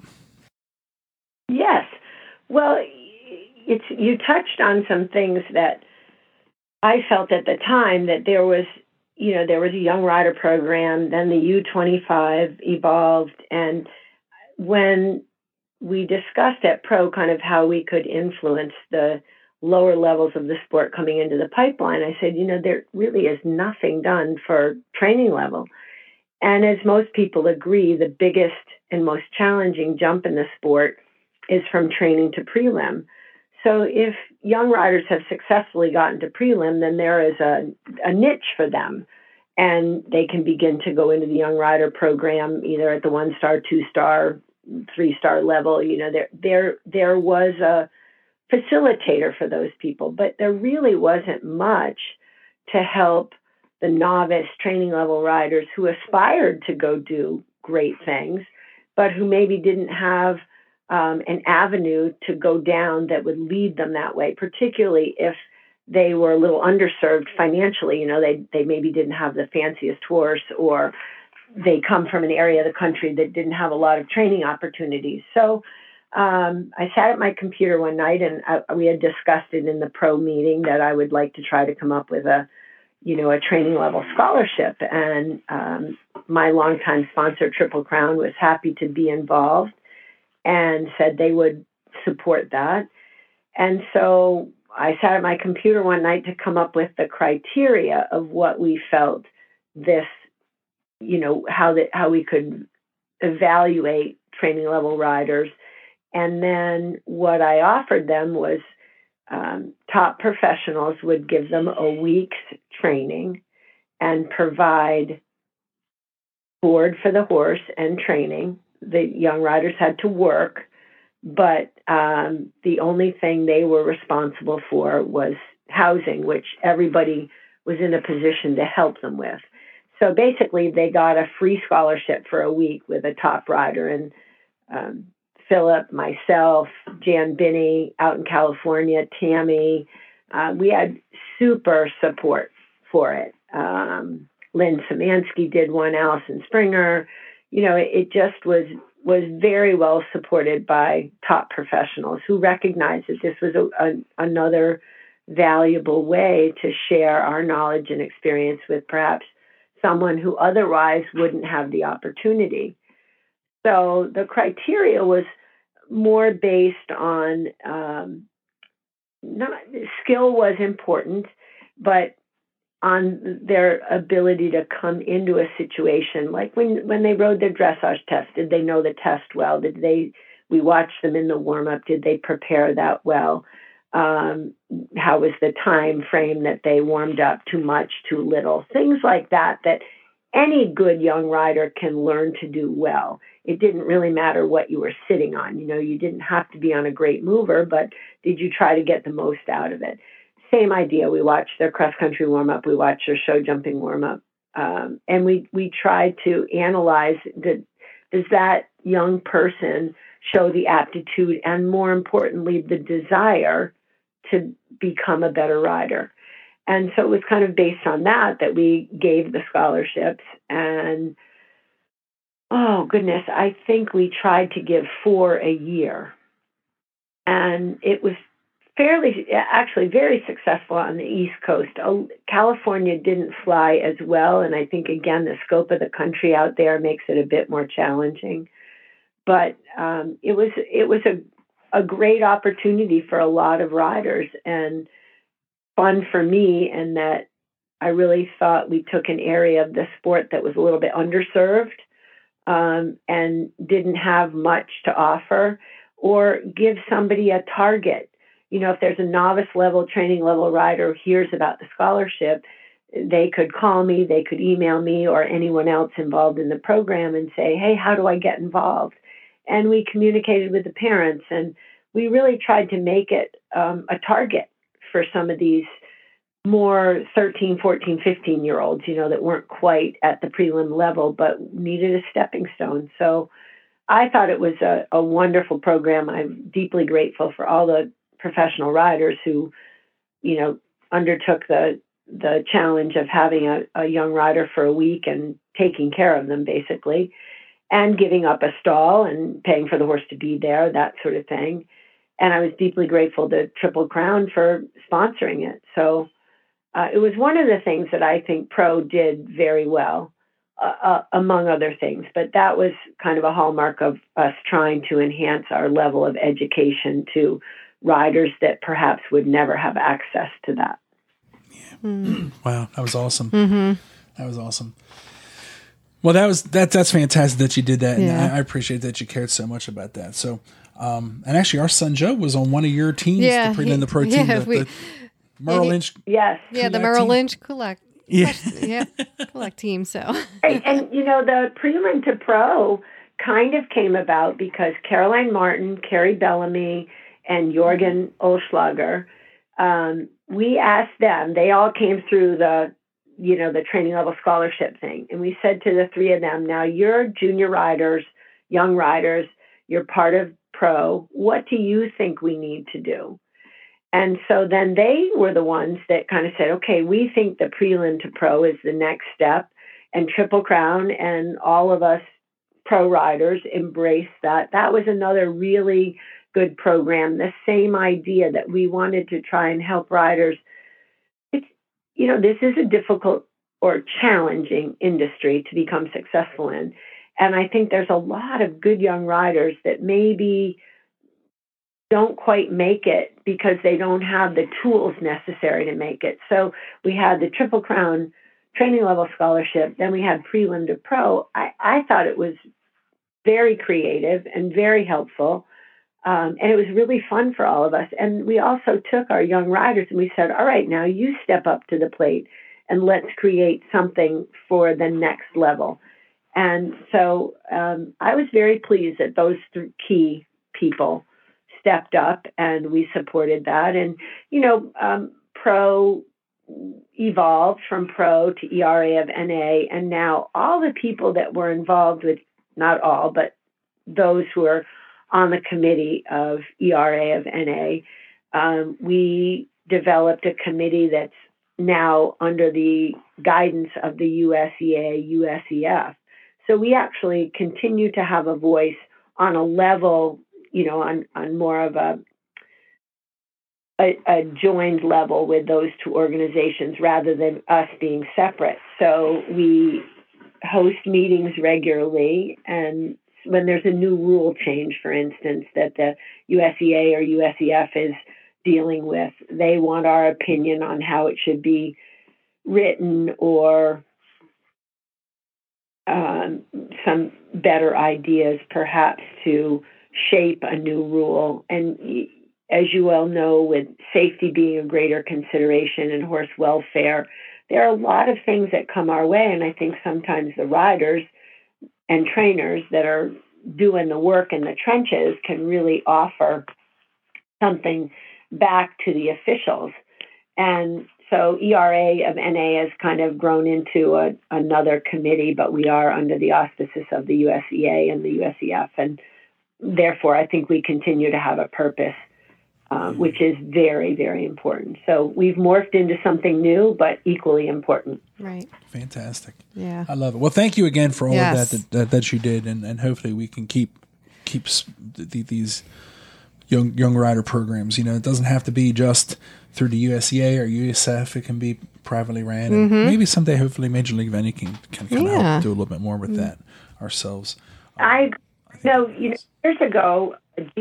Yes. Well, you touched on some things that I felt at the time, that there was a young rider program, then the U25 evolved. And when we discussed at Pro kind of how we could influence the lower levels of the sport coming into the pipeline, I said, there really is nothing done for training level. And as most people agree, the biggest and most challenging jump in the sport is from training to prelim. So if young riders have successfully gotten to prelim, then there is a niche for them, and they can begin to go into the young rider program either at the 1-star, 2-star, 3-star level. There was a facilitator for those people, but there really wasn't much to help the novice training level riders who aspired to go do great things, but who maybe didn't have an avenue to go down that would lead them that way, particularly if they were a little underserved financially. They maybe didn't have the fanciest horse, or they come from an area of the country that didn't have a lot of training opportunities. So I sat at my computer one night, and we had discussed it in the Pro meeting that I would like to try to come up with a training level scholarship. And my longtime sponsor, Triple Crown, was happy to be involved and said they would support that. And so I sat at my computer one night to come up with the criteria of what we felt this, how we could evaluate training level riders. And then what I offered them was top professionals would give them a week's training and provide board for the horse and training. The young riders had to work, but the only thing they were responsible for was housing, which everybody was in a position to help them with. So basically, they got a free scholarship for a week with a top rider. And Philip, myself, Jan Binney out in California, Tammy, we had super support for it. Lynn Szymanski did one, Allison Springer. It just was very well supported by top professionals who recognized that this was another valuable way to share our knowledge and experience with perhaps someone who otherwise wouldn't have the opportunity. So the criteria was more based on not skill was important, but on their ability to come into a situation. Like when they rode their dressage test, did they know the test well? We watched them in the warm-up, did they prepare that well? How was the time frame that they warmed up? Too much, too little? Things like that any good young rider can learn to do well. It didn't really matter what you were sitting on. You didn't have to be on a great mover, but did you try to get the most out of it? Same idea. We watched their cross-country warm-up. We watched their show jumping warm-up. And we tried to analyze, does that young person show the aptitude and, more importantly, the desire to become a better rider? And so it was kind of based on that we gave the scholarships. And, oh, goodness, I think we tried to give 4 a year. And it was actually very successful on the East Coast. California didn't fly as well. And I think, again, the scope of the country out there makes it a bit more challenging. But it was a great opportunity for a lot of riders and fun for me, in that I really thought we took an area of the sport that was a little bit underserved and didn't have much to offer, or give somebody a target. If there's a novice level, training level rider who hears about the scholarship, they could call me, they could email me, or anyone else involved in the program and say, hey, how do I get involved? And we communicated with the parents, and we really tried to make it a target for some of these more 13, 14, 15-year-olds, that weren't quite at the prelim level, but needed a stepping stone. So I thought it was a wonderful program. I'm deeply grateful for all the professional riders who, undertook the challenge of having a young rider for a week and taking care of them, basically, and giving up a stall and paying for the horse to be there, that sort of thing. And I was deeply grateful to Triple Crown for sponsoring it. So it was one of the things that I think Pro did very well, among other things. But that was kind of a hallmark of us trying to enhance our level of education to riders that perhaps would never have access to that. Yeah. Mm. Wow, that was awesome. Mm-hmm. That was awesome. Well, that's fantastic that you did that, and I appreciate that you cared so much about that. So, and actually, our son Joe was on one of your teams, the Pro team, the Merrill Lynch. Yes, the Merrill Lynch Kulak. Kulak team. So, and the prelim to Pro kind of came about because Caroline Martin, Carrie Bellamy, and Jorgen Olschlager, we asked them. They all came through the training level scholarship thing. And we said to the three of them, now you're junior riders, young riders, you're part of Pro. What do you think we need to do? And so then they were the ones that kind of said, okay, we think the prelim to Pro is the next step. And Triple Crown and all of us Pro riders embraced that. That was another really good program. The same idea that we wanted to try and help riders. This is a difficult or challenging industry to become successful in. And I think there's a lot of good young riders that maybe don't quite make it because they don't have the tools necessary to make it. So we had the Triple Crown training level scholarship. Then we had prelim to Pro. I thought it was very creative and very helpful. And it was really fun for all of us. And we also took our young riders and we said, all right, now you step up to the plate and let's create something for the next level. And so I was very pleased that those key people stepped up, and we supported that. And, Pro evolved from Pro to ERA of NA, and now all the people that were involved with, not all, but those who are on the committee of ERA of NA, we developed a committee that's now under the guidance of the USEA, USEF. So we actually continue to have a voice on a level, on more of a joined level with those two organizations rather than us being separate. So we host meetings regularly, and when there's a new rule change, for instance, that the USEA or USEF is dealing with, they want our opinion on how it should be written, or some better ideas perhaps to shape a new rule. And as you well know, with safety being a greater consideration and horse welfare, there are a lot of things that come our way. And I think sometimes the riders and trainers that are doing the work in the trenches can really offer something back to the officials. And so ERA of NA has kind of grown into another committee, but we are under the auspices of the USEA and the USEF. And therefore, I think we continue to have a purpose, which is very, very important. So we've morphed into something new, but equally important. Right. Fantastic. Yeah. I love it. Well, thank you again for all of that you did. And hopefully we can keep these young rider programs. It doesn't have to be just through the USEA or USF. It can be privately ran. And maybe someday, hopefully, Major League Eventing can kind of help do a little bit more with that ourselves. I know, years ago,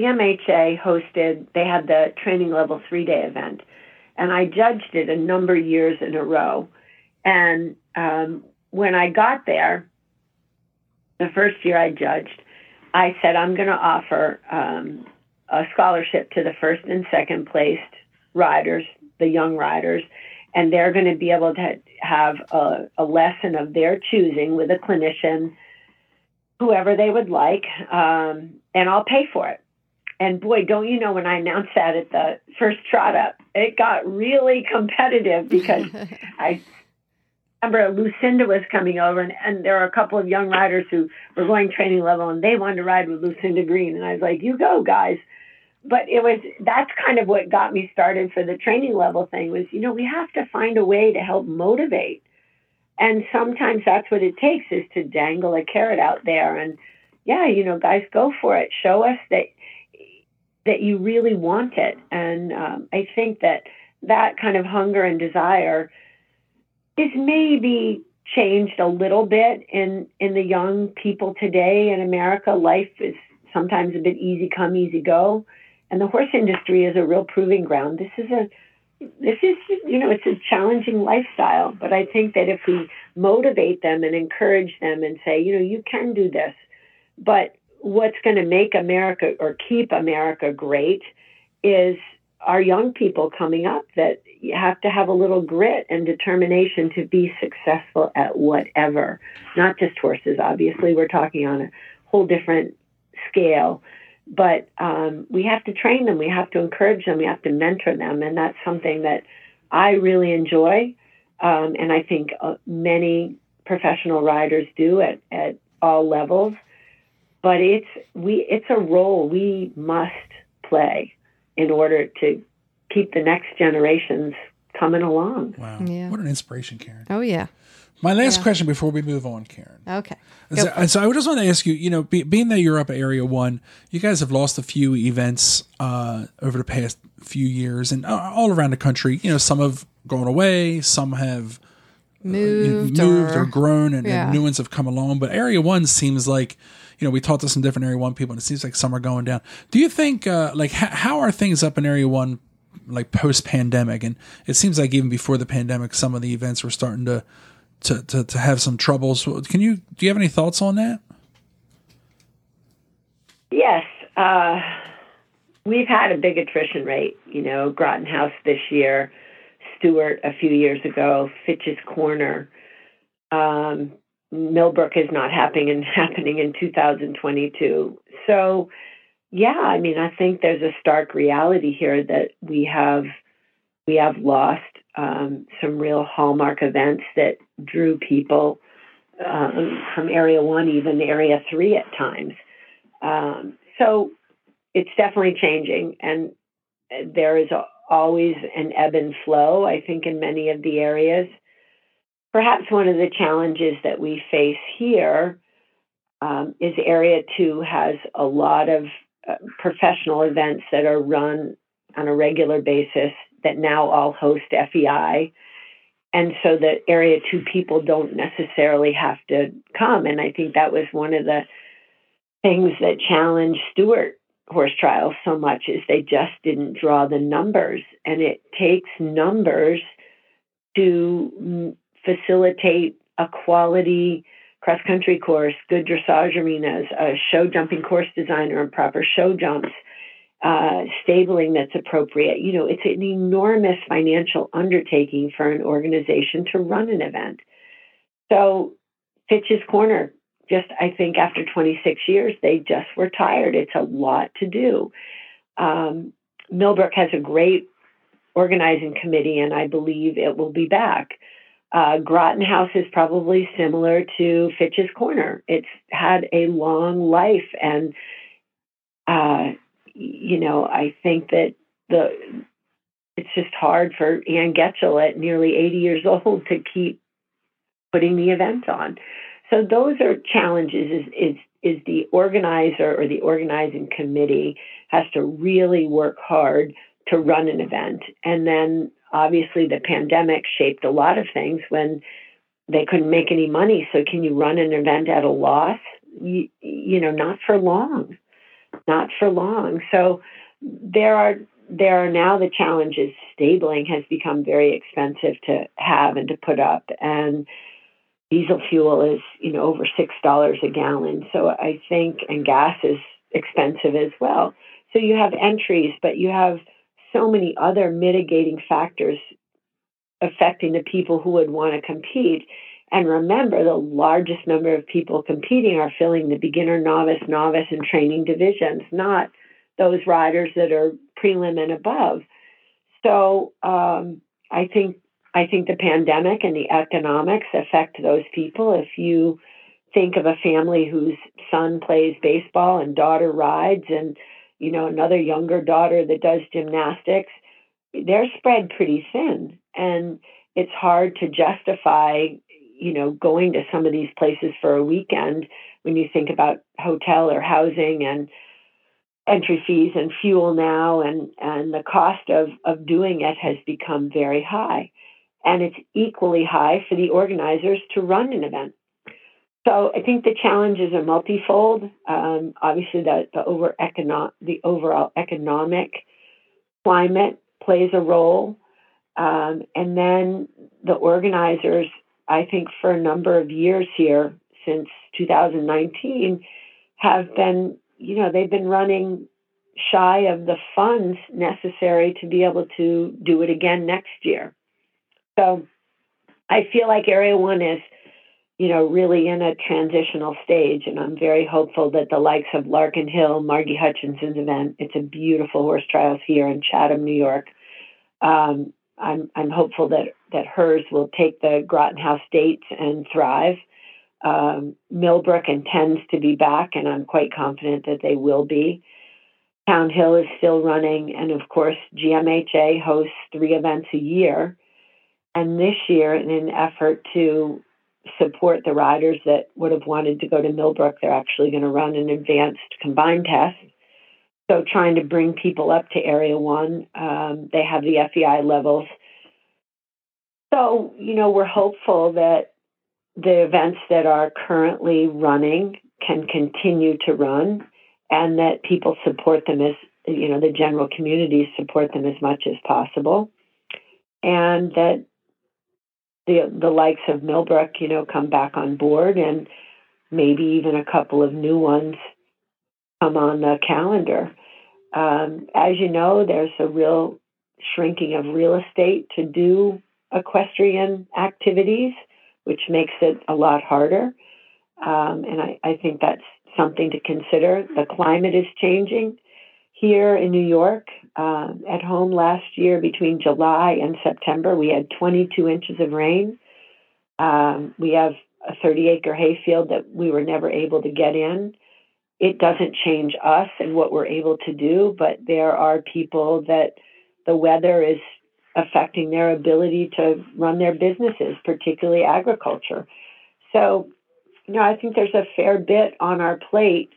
GMHA they had the Training Level 3-day event, and I judged it a number of years in a row. And when I got there, the first year I judged, I said, I'm going to offer a scholarship to the first and second placed riders, the young riders, and they're going to be able to have a lesson of their choosing with a clinician, whoever they would like, and I'll pay for it. And boy, don't you know, when I announced that at the first trot up, it got really competitive because I remember Lucinda was coming over, and there were a couple of young riders who were going training level, and they wanted to ride with Lucinda Green. And I was like, you go, guys. But that's kind of what got me started for the training level thing was, we have to find a way to help motivate. And sometimes that's what it takes, is to dangle a carrot out there. And guys, go for it. Show us that you really want it. And I think that kind of hunger and desire is maybe changed a little bit in the young people today in America. Life is sometimes a bit easy come, easy go. And the horse industry is a real proving ground. This is it's a challenging lifestyle. But I think that if we motivate them and encourage them and say, you can do this, but what's going to make America or keep America great is our young people coming up, that you have to have a little grit and determination to be successful at whatever, not just horses. Obviously, we're talking on a whole different scale. But we have to train them. We have to encourage them. We have to mentor them. And that's something that I really enjoy. And I think many professional riders do at all levels. But it's a role we must play in order to keep the next generations coming along. Wow. Yeah. What an inspiration, Karen. Oh, yeah. My last question before we move on, Karen. Okay. So I just want to ask you, being that you're up at Area 1, you guys have lost a few events over the past few years and all around the country. Some have gone away, some have moved or grown, and new ones have come along. But Area 1 seems like, we talked to some different Area 1 people, and it seems like some are going down. Do you think, how are things up in Area 1, like post-pandemic? And it seems like even before the pandemic, some of the events were starting to have some troubles. Do you have any thoughts on that? Yes. We've had a big attrition rate, Groton House this year, Stewart a few years ago, Fitch's Corner. Millbrook is not happening in 2022. So Yeah, I mean, I think there's a stark reality here that we have lost some real hallmark events that drew people from Area 1, even Area 3 at times. So it's definitely changing, and there is always an ebb and flow, I think, in many of the areas. Perhaps one of the challenges that we face here is Area 2 has a lot of professional events that are run on a regular basis that now all host FEI. And so the Area 2 people don't necessarily have to come. And I think that was one of the things that challenged Stewart horse trials so much, is they just didn't draw the numbers. And it takes numbers to facilitate a quality cross-country course, good dressage arenas, a show jumping course designer and proper show jumps, stabling that's appropriate. You know, it's an enormous financial undertaking for an organization to run an event. So Fitch's Corner, just I think after 26 years, they just were tired. It's a lot to do. Millbrook has a great organizing committee, and I believe it will be back. Groton House is probably similar to Fitch's Corner. It's had a long life, and I think that it's just hard for Ann Getchell at nearly 80 years old to keep putting the event on. So those are challenges. Is the organizer or the organizing committee has to really work hard to run an event, and then obviously the pandemic shaped a lot of things when they couldn't make any money. So can you run an event at a loss? Not for long. Not for long. So there are now the challenges. Stabling has become very expensive to have and to put up, and diesel fuel is over $6 a gallon. So I think, and gas is expensive as well. So you have entries, but you have so many other mitigating factors affecting the people who would want to compete. And remember, the largest number of people competing are filling the beginner, novice, and training divisions, not those riders that are prelim and above. So I think the pandemic and the economics affect those people. If you think of a family whose son plays baseball and daughter rides, and another younger daughter that does gymnastics, they're spread pretty thin, and it's hard to justify going to some of these places for a weekend when you think about hotel or housing and entry fees and fuel now, and the cost of doing it has become very high. And it's equally high for the organizers to run an event. So I think the challenges are multifold. Obviously, the overall economic climate plays a role. And then the organizers, I think for a number of years here, since 2019, have been, they've been running shy of the funds necessary to be able to do it again next year. So I feel like Area 1 is, really in a transitional stage, and I'm very hopeful that the likes of Larkin Hill, Margie Hutchinson's event, it's a beautiful horse trials here in Chatham, New York. I'm hopeful that hers will take the Groton House dates and thrive. Millbrook intends to be back, and I'm quite confident that they will be. Town Hill is still running, and of course, GMHA hosts 3 events a year. And this year, in an effort to support the riders that would have wanted to go to Millbrook, they're actually going to run an advanced combined test. So trying to bring people up to Area 1, they have the FEI levels. So, we're hopeful that the events that are currently running can continue to run, and that people support them as, the general community support them as much as possible. And that the likes of Millbrook, come back on board, and maybe even a couple of new ones come on the calendar. As you know, there's a real shrinking of real estate to do equestrian activities, which makes it a lot harder. And I think that's something to consider. The climate is changing. Here in New York, at home last year, between July and September, we had 22 inches of rain. We have a 30-acre hayfield that we were never able to get in. It doesn't change us and what we're able to do, but there are people that the weather is affecting their ability to run their businesses, particularly agriculture. So, I think there's a fair bit on our plate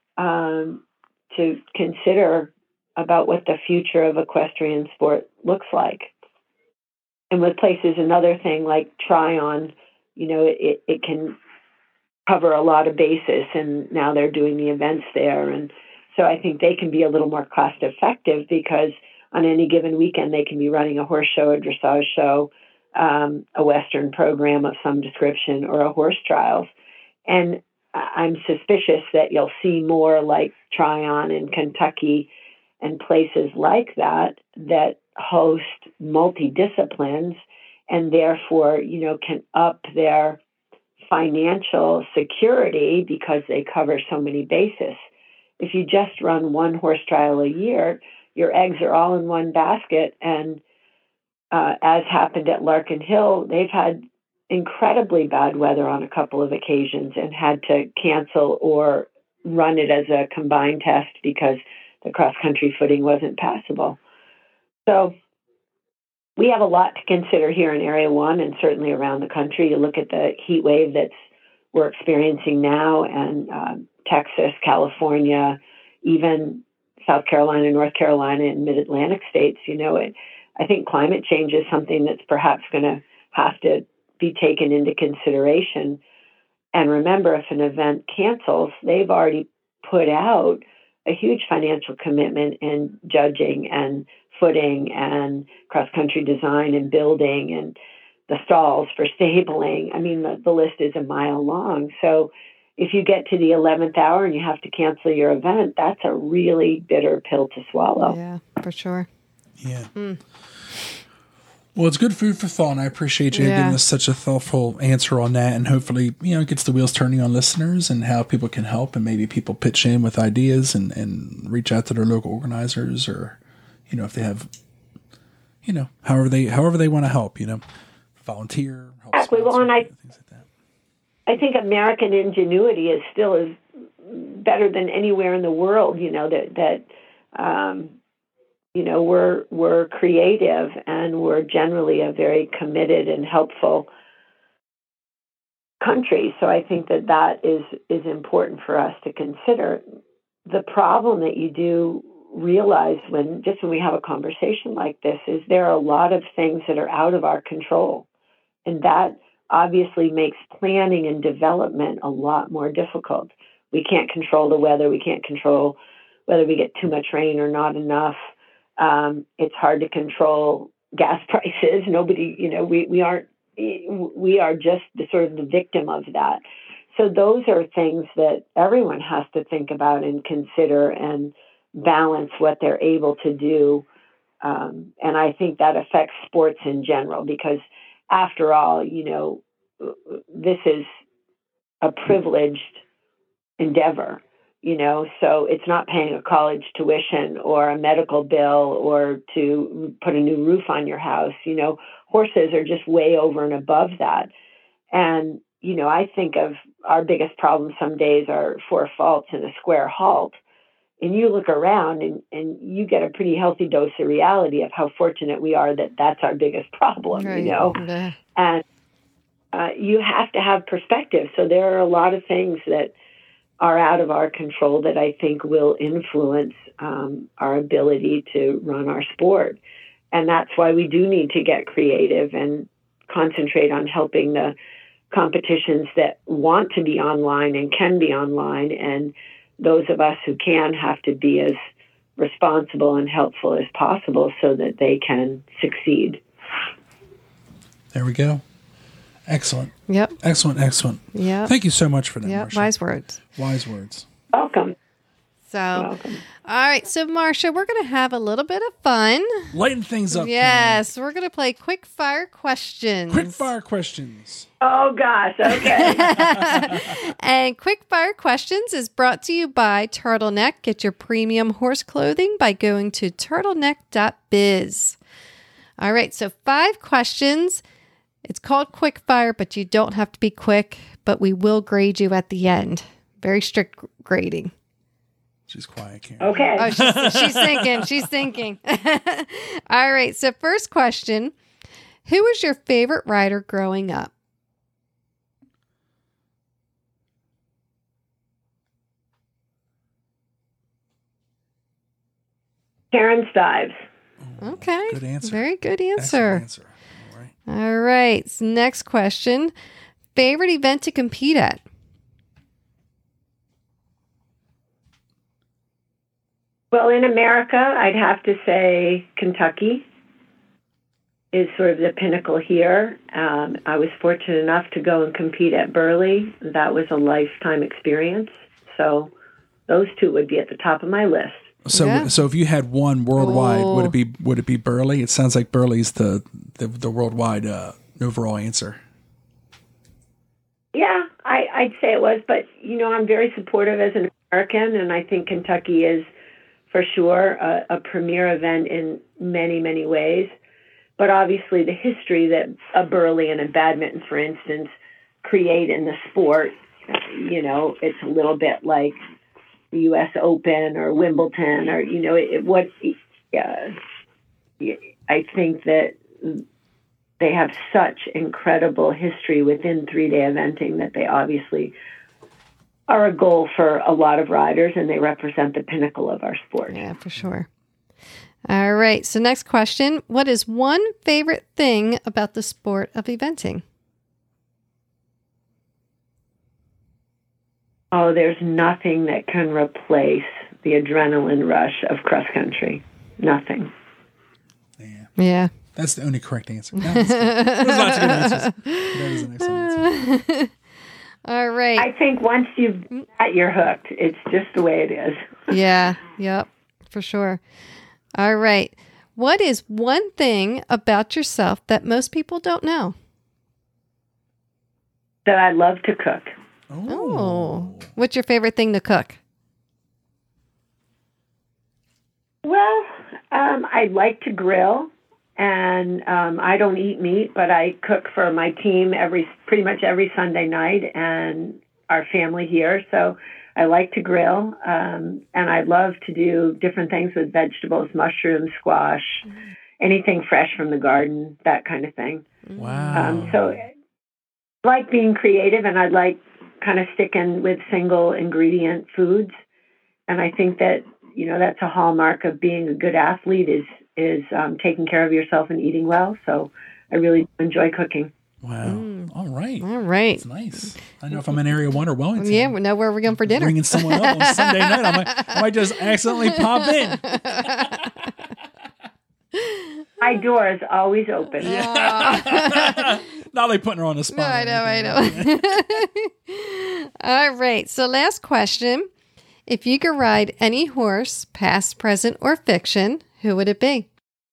to consider about what the future of equestrian sport looks like. And with places, another thing like Tryon, it can cover a lot of bases, and now they're doing the events there. And so I think they can be a little more cost effective because on any given weekend, they can be running a horse show, a dressage show, a Western program of some description, or a horse trials. And I'm suspicious that you'll see more like Tryon in Kentucky and places like that host multidisciplines and therefore, can up their financial security because they cover so many bases. If you just run one horse trial a year, your eggs are all in one basket. And as happened at Larkin Hill, they've had incredibly bad weather on a couple of occasions and had to cancel or run it as a combined test because the cross-country footing wasn't passable. So we have a lot to consider here in Area 1 and certainly around the country. You look at the heat wave we're experiencing now, and Texas, California, even South Carolina, North Carolina, and mid-Atlantic states. I think climate change is something that's perhaps going to have to be taken into consideration. And remember, if an event cancels, they've already put out a huge financial commitment in judging and footing and cross-country design and building and the stalls for stabling. I mean, the list is a mile long. So if you get to the 11th hour and you have to cancel your event, that's a really bitter pill to swallow. Yeah, for sure. Yeah. Well, it's good food for thought, and I appreciate you giving us such a thoughtful answer on that. And hopefully, it gets the wheels turning on listeners and how people can help, and maybe people pitch in with ideas and reach out to their local organizers, or, if they have, however they want to help, volunteer, help exactly. Well, and things like that. I think American ingenuity is better than anywhere in the world. We're creative, and we're generally a very committed and helpful country. So I think that is important for us to consider. The problem that you do realize when we have a conversation like this is there are a lot of things that are out of our control. And that obviously makes planning and development a lot more difficult. We can't control the weather. We can't control whether we get too much rain or not enough. It's hard to control gas prices. Nobody, we are just the victim of that. So those are things that everyone has to think about and consider and balance what they're able to do. And I think that affects sports in general, because after all, this is a privileged endeavor. So it's not paying a college tuition or a medical bill or to put a new roof on your house. Horses are just way over and above that. And, I think of our biggest problem some days are 4 faults and a square halt. And you look around and you get a pretty healthy dose of reality of how fortunate we are that that's our biggest problem, right. And you have to have perspective. So there are a lot of things that are out of our control that I think will influence our ability to run our sport. And that's why we do need to get creative and concentrate on helping the competitions that want to be online and can be online. And those of us who can have to be as responsible and helpful as possible so that they can succeed. There we go. Excellent. So, welcome. all right. So, Marcia, we're going to have a little bit of fun. Lighten things up. Yes, we're going to play quick fire questions. Quick fire questions. Oh, gosh. Okay. And quick fire questions is brought to you by Turtleneck. Get your premium horse clothing by going to turtleneck.biz. All right. So 5 questions. It's called quick fire, but you don't have to be quick, but we will grade you at the end. Very strict grading. She's quiet, Karen. Okay. Oh, she's thinking. She's thinking. All right. So first question. Who was your favorite rider growing up? Karen Stives. Okay. Good answer. Very good Excellent answer. answer. All right. All right. So next question. Favorite event to compete at? Well, in America, I'd have to say Kentucky is sort of the pinnacle here. I was fortunate enough to go and compete at Burley. That was a lifetime experience. So those 2 would be at the top of my list. So, Yeah. so if you had one worldwide, Oh. would it be Burley? It sounds like Burley's the worldwide overall answer. Yeah, I'd say it was. But, I'm very supportive as an American, and I think Kentucky is for sure a premier event in many, many ways. But obviously the history that a Burley and a badminton, for instance, create in the sport, it's a little bit like the U.S. Open or Wimbledon or, I think that they have such incredible history within 3-day eventing that they obviously are a goal for a lot of riders, and they represent the pinnacle of our sport. Yeah, for sure. All right. So next question. What is one favorite thing about the sport of eventing? Oh, there's nothing that can replace the adrenaline rush of cross country. Nothing. Yeah. Yeah. That's the only correct answer. No, that's good. There's lots of good answers. That is an excellent answer. All right. I think once you've got, you're hooked. It's just the way it is. Yeah. Yep. For sure. All right. What is one thing about yourself that most people don't know? That I love to cook. Oh. What's your favorite thing to cook? Well, I like to grill, and I don't eat meat, but I cook for my team pretty much every Sunday night and our family here. So I like to grill, and I love to do different things with vegetables, mushrooms, squash, anything fresh from the garden, that kind of thing. Wow. So I like being creative, and I like kind of sticking with single ingredient foods. And I think that, that's a hallmark of being a good athlete is taking care of yourself and eating well. So I really enjoy cooking. Wow. All right. All right. That's nice. I know if I'm in Area 1 or Wellington. Yeah, we know where we're going for dinner. Bringing someone up on Sunday night, I might just accidentally pop in. My door is always open. Now they putting her on the spot. I know. All right. So last question. If you could ride any horse, past, present, or fiction, who would it be?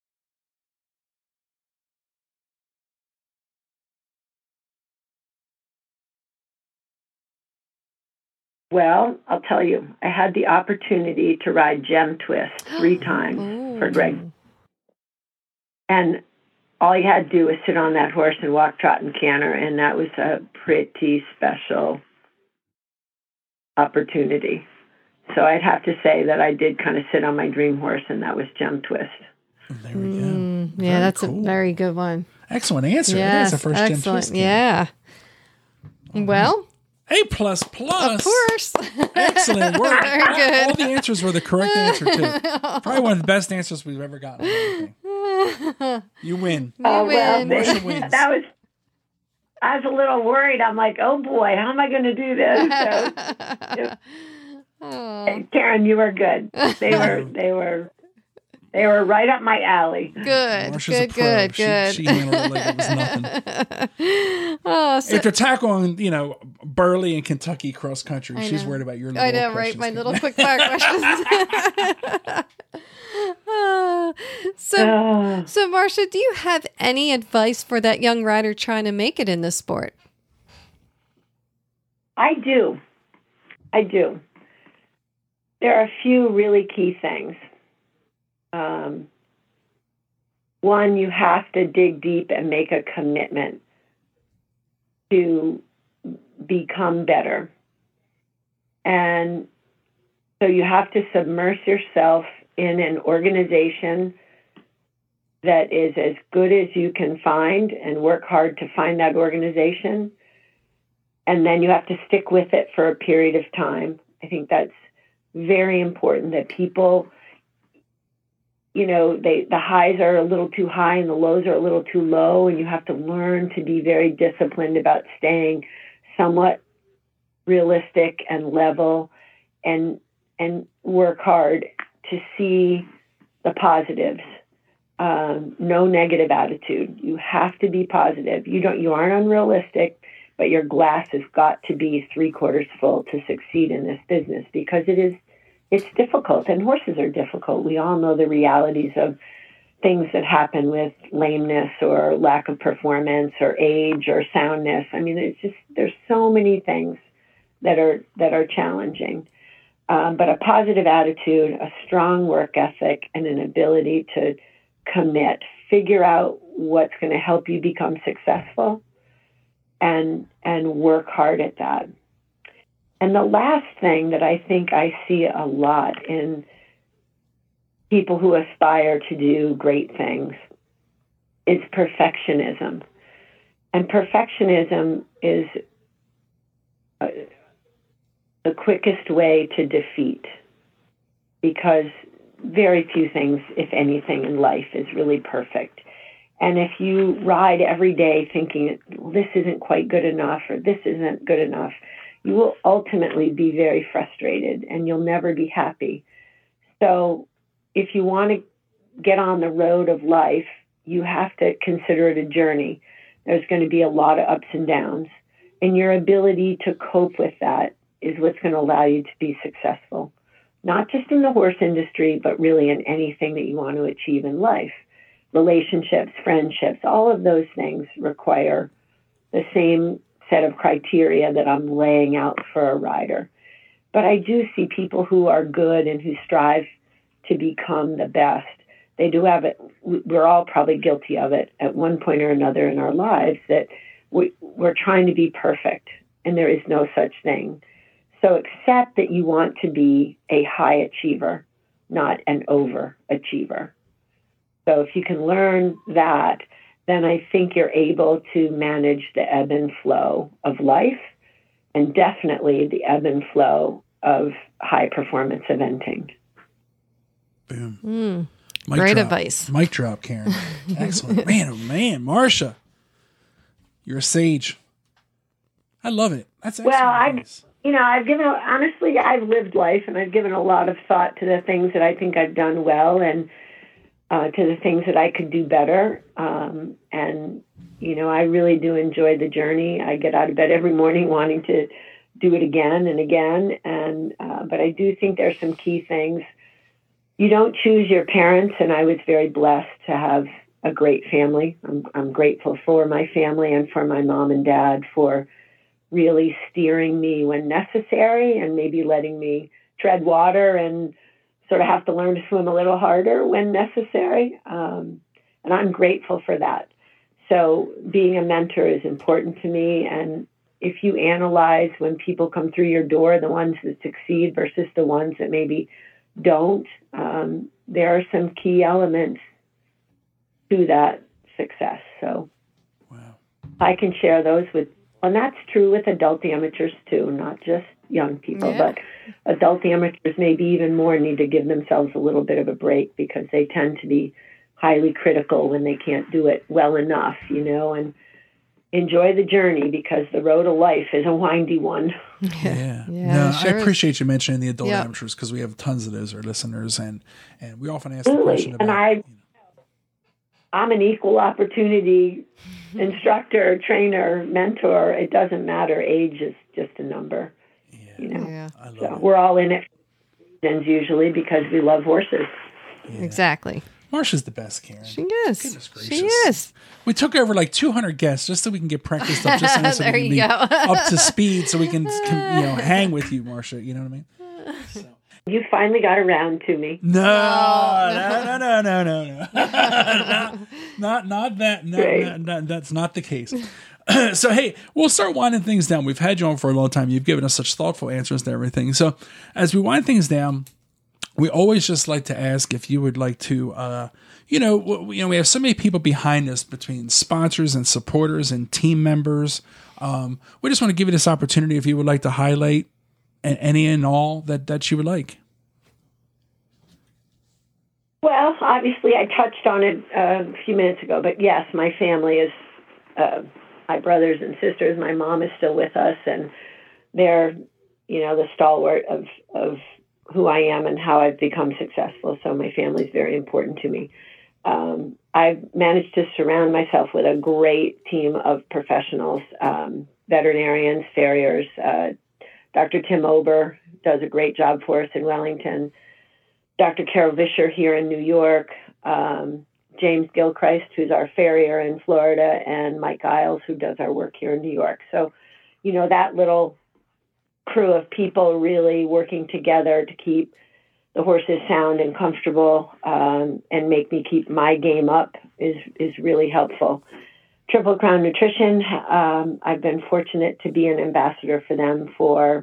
Well, I'll tell you, I had the opportunity to ride Gem Twist 3 times for Greg. And all you had to do was sit on that horse and walk, trot, and canter, and that was a pretty special opportunity. So I'd have to say that I did kind of sit on my dream horse, and that was Gem Twist. There we go. Yeah, that's cool. a very good one. Excellent answer. Yes, That's the first excellent. Gem Twist game. Yeah. Well, A++. of course. Excellent work. Very good. All the answers were the correct answer, too. Probably one of the best answers we've ever gotten. You win. Oh, well, win. Marcia wins. I was a little worried. I'm like, oh boy, how am I going to do this? So, Oh. Karen, you were good. They were They were right up my alley. Good, Marsha's good, good, good. She handled it like it was nothing. So, After tackling, Burley and Kentucky cross country, she's worried about your little I know, right? questions. My little quick fire questions. So, Marsha, do you have any advice for that young rider trying to make it in this sport? I do. There are a few really key things. One, you have to dig deep and make a commitment to become better. And so you have to submerge yourself in an organization that is as good as you can find and work hard to find that organization. And then you have to stick with it for a period of time. I think that's very important that people, the highs are a little too high and the lows are a little too low, and you have to learn to be very disciplined about staying somewhat realistic and level and work hard to see the positives. No negative attitude. You have to be positive. You aren't unrealistic, but your glass has got to be 3/4 full to succeed in this business, because it's difficult, and horses are difficult. We all know the realities of things that happen with lameness or lack of performance or age or soundness. I mean, there's so many things that are challenging. But a positive attitude, a strong work ethic, and an ability to commit, figure out what's going to help you become successful, and work hard at that. And the last thing that I think I see a lot in people who aspire to do great things is perfectionism. And perfectionism is the quickest way to defeat, because very few things, if anything, in life is really perfect. And if you ride every day thinking, well, this isn't quite good enough, or this isn't good enough, you will ultimately be very frustrated and you'll never be happy. So if you want to get on the road of life, you have to consider it a journey. There's going to be a lot of ups and downs, and your ability to cope with that is what's going to allow you to be successful, not just in the horse industry, but really in anything that you want to achieve in life. Relationships, friendships, all of those things require the same set of criteria that I'm laying out for a rider. But I do see people who are good and who strive to become the best. They do have it. We're all probably guilty of it at one point or another in our lives, that we're trying to be perfect, and there is no such thing. So accept that you want to be a high achiever, not an overachiever. So if you can learn that, then I think you're able to manage the ebb and flow of life, and definitely the ebb and flow of high performance eventing. Boom. Great advice. Mic drop, Karen. Excellent. Man, oh man, Marsha, you're a sage. I love it. That's excellent. Well, I've lived life, and I've given a lot of thought to the things that I think I've done well, and to the things that I could do better. I really do enjoy the journey. I get out of bed every morning wanting to do it again and again. But I do think there's some key things. You don't choose your parents, and I was very blessed to have a great family. I'm grateful for my family and for my mom and dad for really steering me when necessary, and maybe letting me tread water and sort of have to learn to swim a little harder when necessary. And I'm grateful for that. So being a mentor is important to me. And if you analyze when people come through your door, the ones that succeed versus the ones that maybe don't, there are some key elements to that success. So wow. I can share those with, and that's true with adult amateurs too, not just young people, but adult amateurs maybe even more need to give themselves a little bit of a break, because they tend to be highly critical when they can't do it well enough, and enjoy the journey, because the road of life is a windy one. Yeah. Yeah, No, sure I is. appreciate you mentioning the adult Yep. amateurs, because we have tons of those, our listeners, and we often ask the Absolutely. question And about, I'm an equal opportunity instructor, trainer, mentor. It doesn't matter. Age is just a number. Yeah. I love So it. we're all in it for reasons, usually because we love horses. Exactly. Marsha's the best, Karen. She is. Goodness gracious. She is. We took over like 200 guests just so we can get practiced up, just so There we can you be go. up to speed, so we can hang with you, Marsha. You know what I mean? You finally got around to me. No. Not that. No, that's not the case. So, hey, we'll start winding things down. We've had you on for a long time. You've given us such thoughtful answers to everything. So, as we wind things down, we always just like to ask if you would like to, we have so many people behind us, between sponsors and supporters and team members. We just want to give you this opportunity if you would like to highlight any and all that you would like. Well, obviously, I touched on it a few minutes ago, but yes, my family is my brothers and sisters. My mom is still with us, and they're, the stalwart of who I am and how I've become successful. So my family is very important to me. I've managed to surround myself with a great team of professionals, veterinarians, farriers. Dr. Tim Ober does a great job for us in Wellington. Dr. Carol Vischer here in New York. James Gilchrist, who's our farrier in Florida, and Mike Giles, who does our work here in New York. So, that little crew of people really working together to keep the horses sound and comfortable, and make me keep my game up is really helpful. Triple Crown Nutrition, I've been fortunate to be an ambassador for them for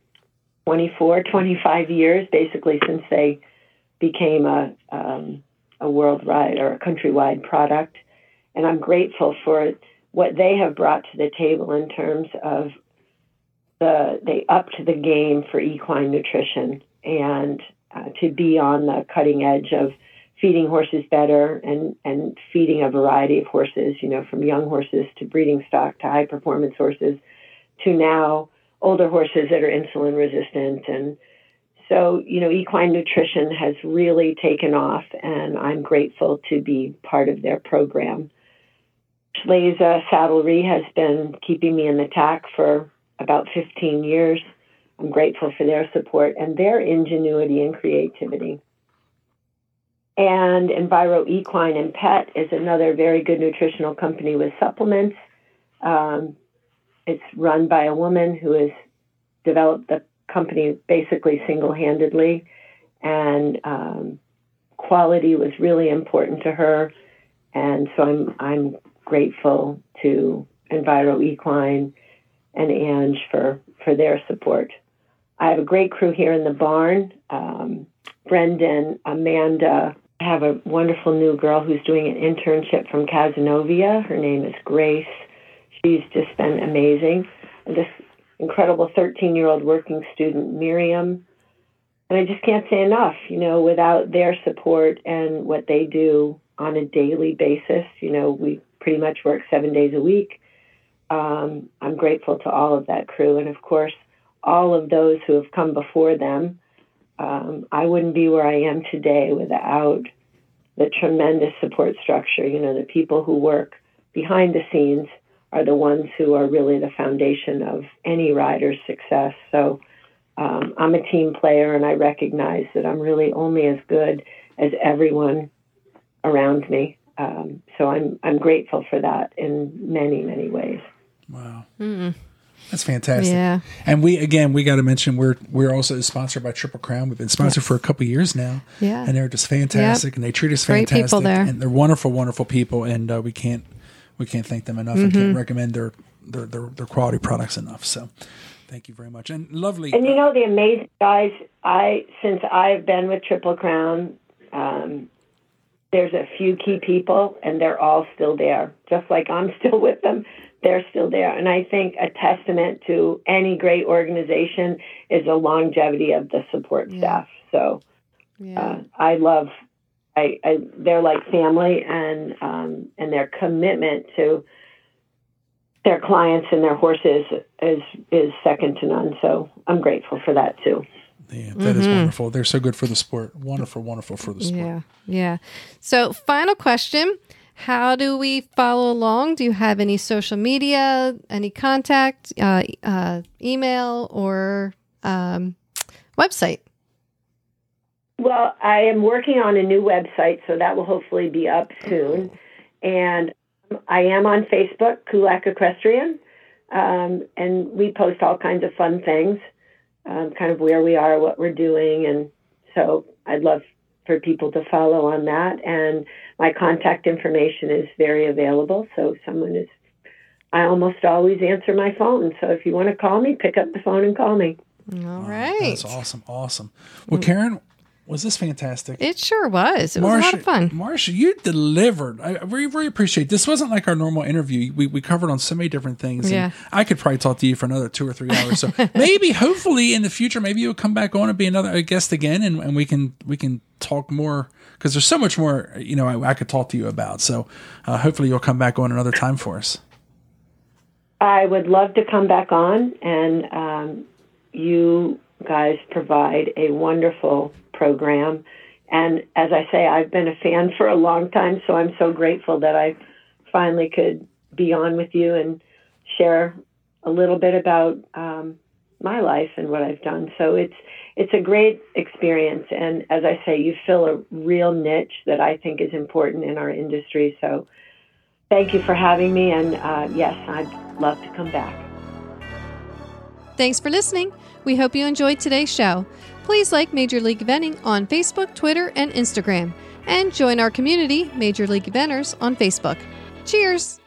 25 years, basically since they became a worldwide or a countrywide product. And I'm grateful for what they have brought to the table in terms of they upped the game for equine nutrition, and to be on the cutting edge of feeding horses better and feeding a variety of horses, from young horses to breeding stock to high performance horses to now older horses that are insulin resistant. And so, equine nutrition has really taken off, and I'm grateful to be part of their program. Schleza Saddlery has been keeping me in the tack for about 15 years. I'm grateful for their support and their ingenuity and creativity. And Enviro Equine and Pet is another very good nutritional company with supplements. It's run by a woman who has developed the company basically single-handedly, and quality was really important to her. And so I'm grateful to Enviro Equine and Ange for their support. I have a great crew here in the barn. Brendan, Amanda. I have a wonderful new girl who's doing an internship from Cazenovia. Her name is Grace. She's just been amazing. And this incredible 13-year-old working student, Miriam. And I just can't say enough, without their support and what they do on a daily basis. We pretty much work 7 days a week. I'm grateful to all of that crew. And, of course, all of those who have come before them. I wouldn't be where I am today without the tremendous support structure. The people who work behind the scenes are the ones who are really the foundation of any rider's success. So I'm a team player, and I recognize that I'm really only as good as everyone around me. So I'm grateful for that in many, many ways. Wow. Mm-mm. That's fantastic. Yeah. And we got to mention we're also sponsored by Triple Crown. We've been sponsored for a couple of years now. Yeah. And they're just fantastic, and they treat us Great fantastic. people there. And they're wonderful, wonderful people, and we can't thank them enough, and can't recommend their quality products enough. So thank you very much. And lovely. And the amazing guys, since I've been with Triple Crown, there's a few key people, and they're all still there. Just like I'm still with them, they're still there. And I think a testament to any great organization is the longevity of the support staff. So they're like family, and their commitment to their clients and their horses is second to none. So I'm grateful for that too. Yeah, that is wonderful. They're so good for the sport. Wonderful, wonderful for the sport. Yeah. So final question. How do we follow along? Do you have any social media, any contact, email, or website? Well, I am working on a new website, so that will hopefully be up soon. And I am on Facebook, Kulak Equestrian, and we post all kinds of fun things, kind of where we are, what we're doing. And so I'd love for people to follow on that. And my contact information is very available. So I almost always answer my phone. So if you want to call me, pick up the phone and call me. All right. That's awesome. Awesome. Well, Karen, was this fantastic? It sure was. It was a lot of fun. Marsha, you delivered. I really, really appreciate it. This wasn't like our normal interview. We covered on so many different things. Yeah. And I could probably talk to you for another 2 or 3 hours. So maybe, hopefully, in the future, maybe you'll come back on and be another guest again, and we can talk more, because there's so much more I could talk to you about. So hopefully you'll come back on another time for us. I would love to come back on, and you guys provide a wonderful program. And as I say, I've been a fan for a long time, so I'm so grateful that I finally could be on with you and share a little bit about my life and what I've done. So it's a great experience. And as I say, you fill a real niche that I think is important in our industry. So thank you for having me. And yes, I'd love to come back. Thanks for listening. We hope you enjoyed today's show. Please like Major League Eventing on Facebook, Twitter, and Instagram, and join our community, Major League Eventers, on Facebook. Cheers!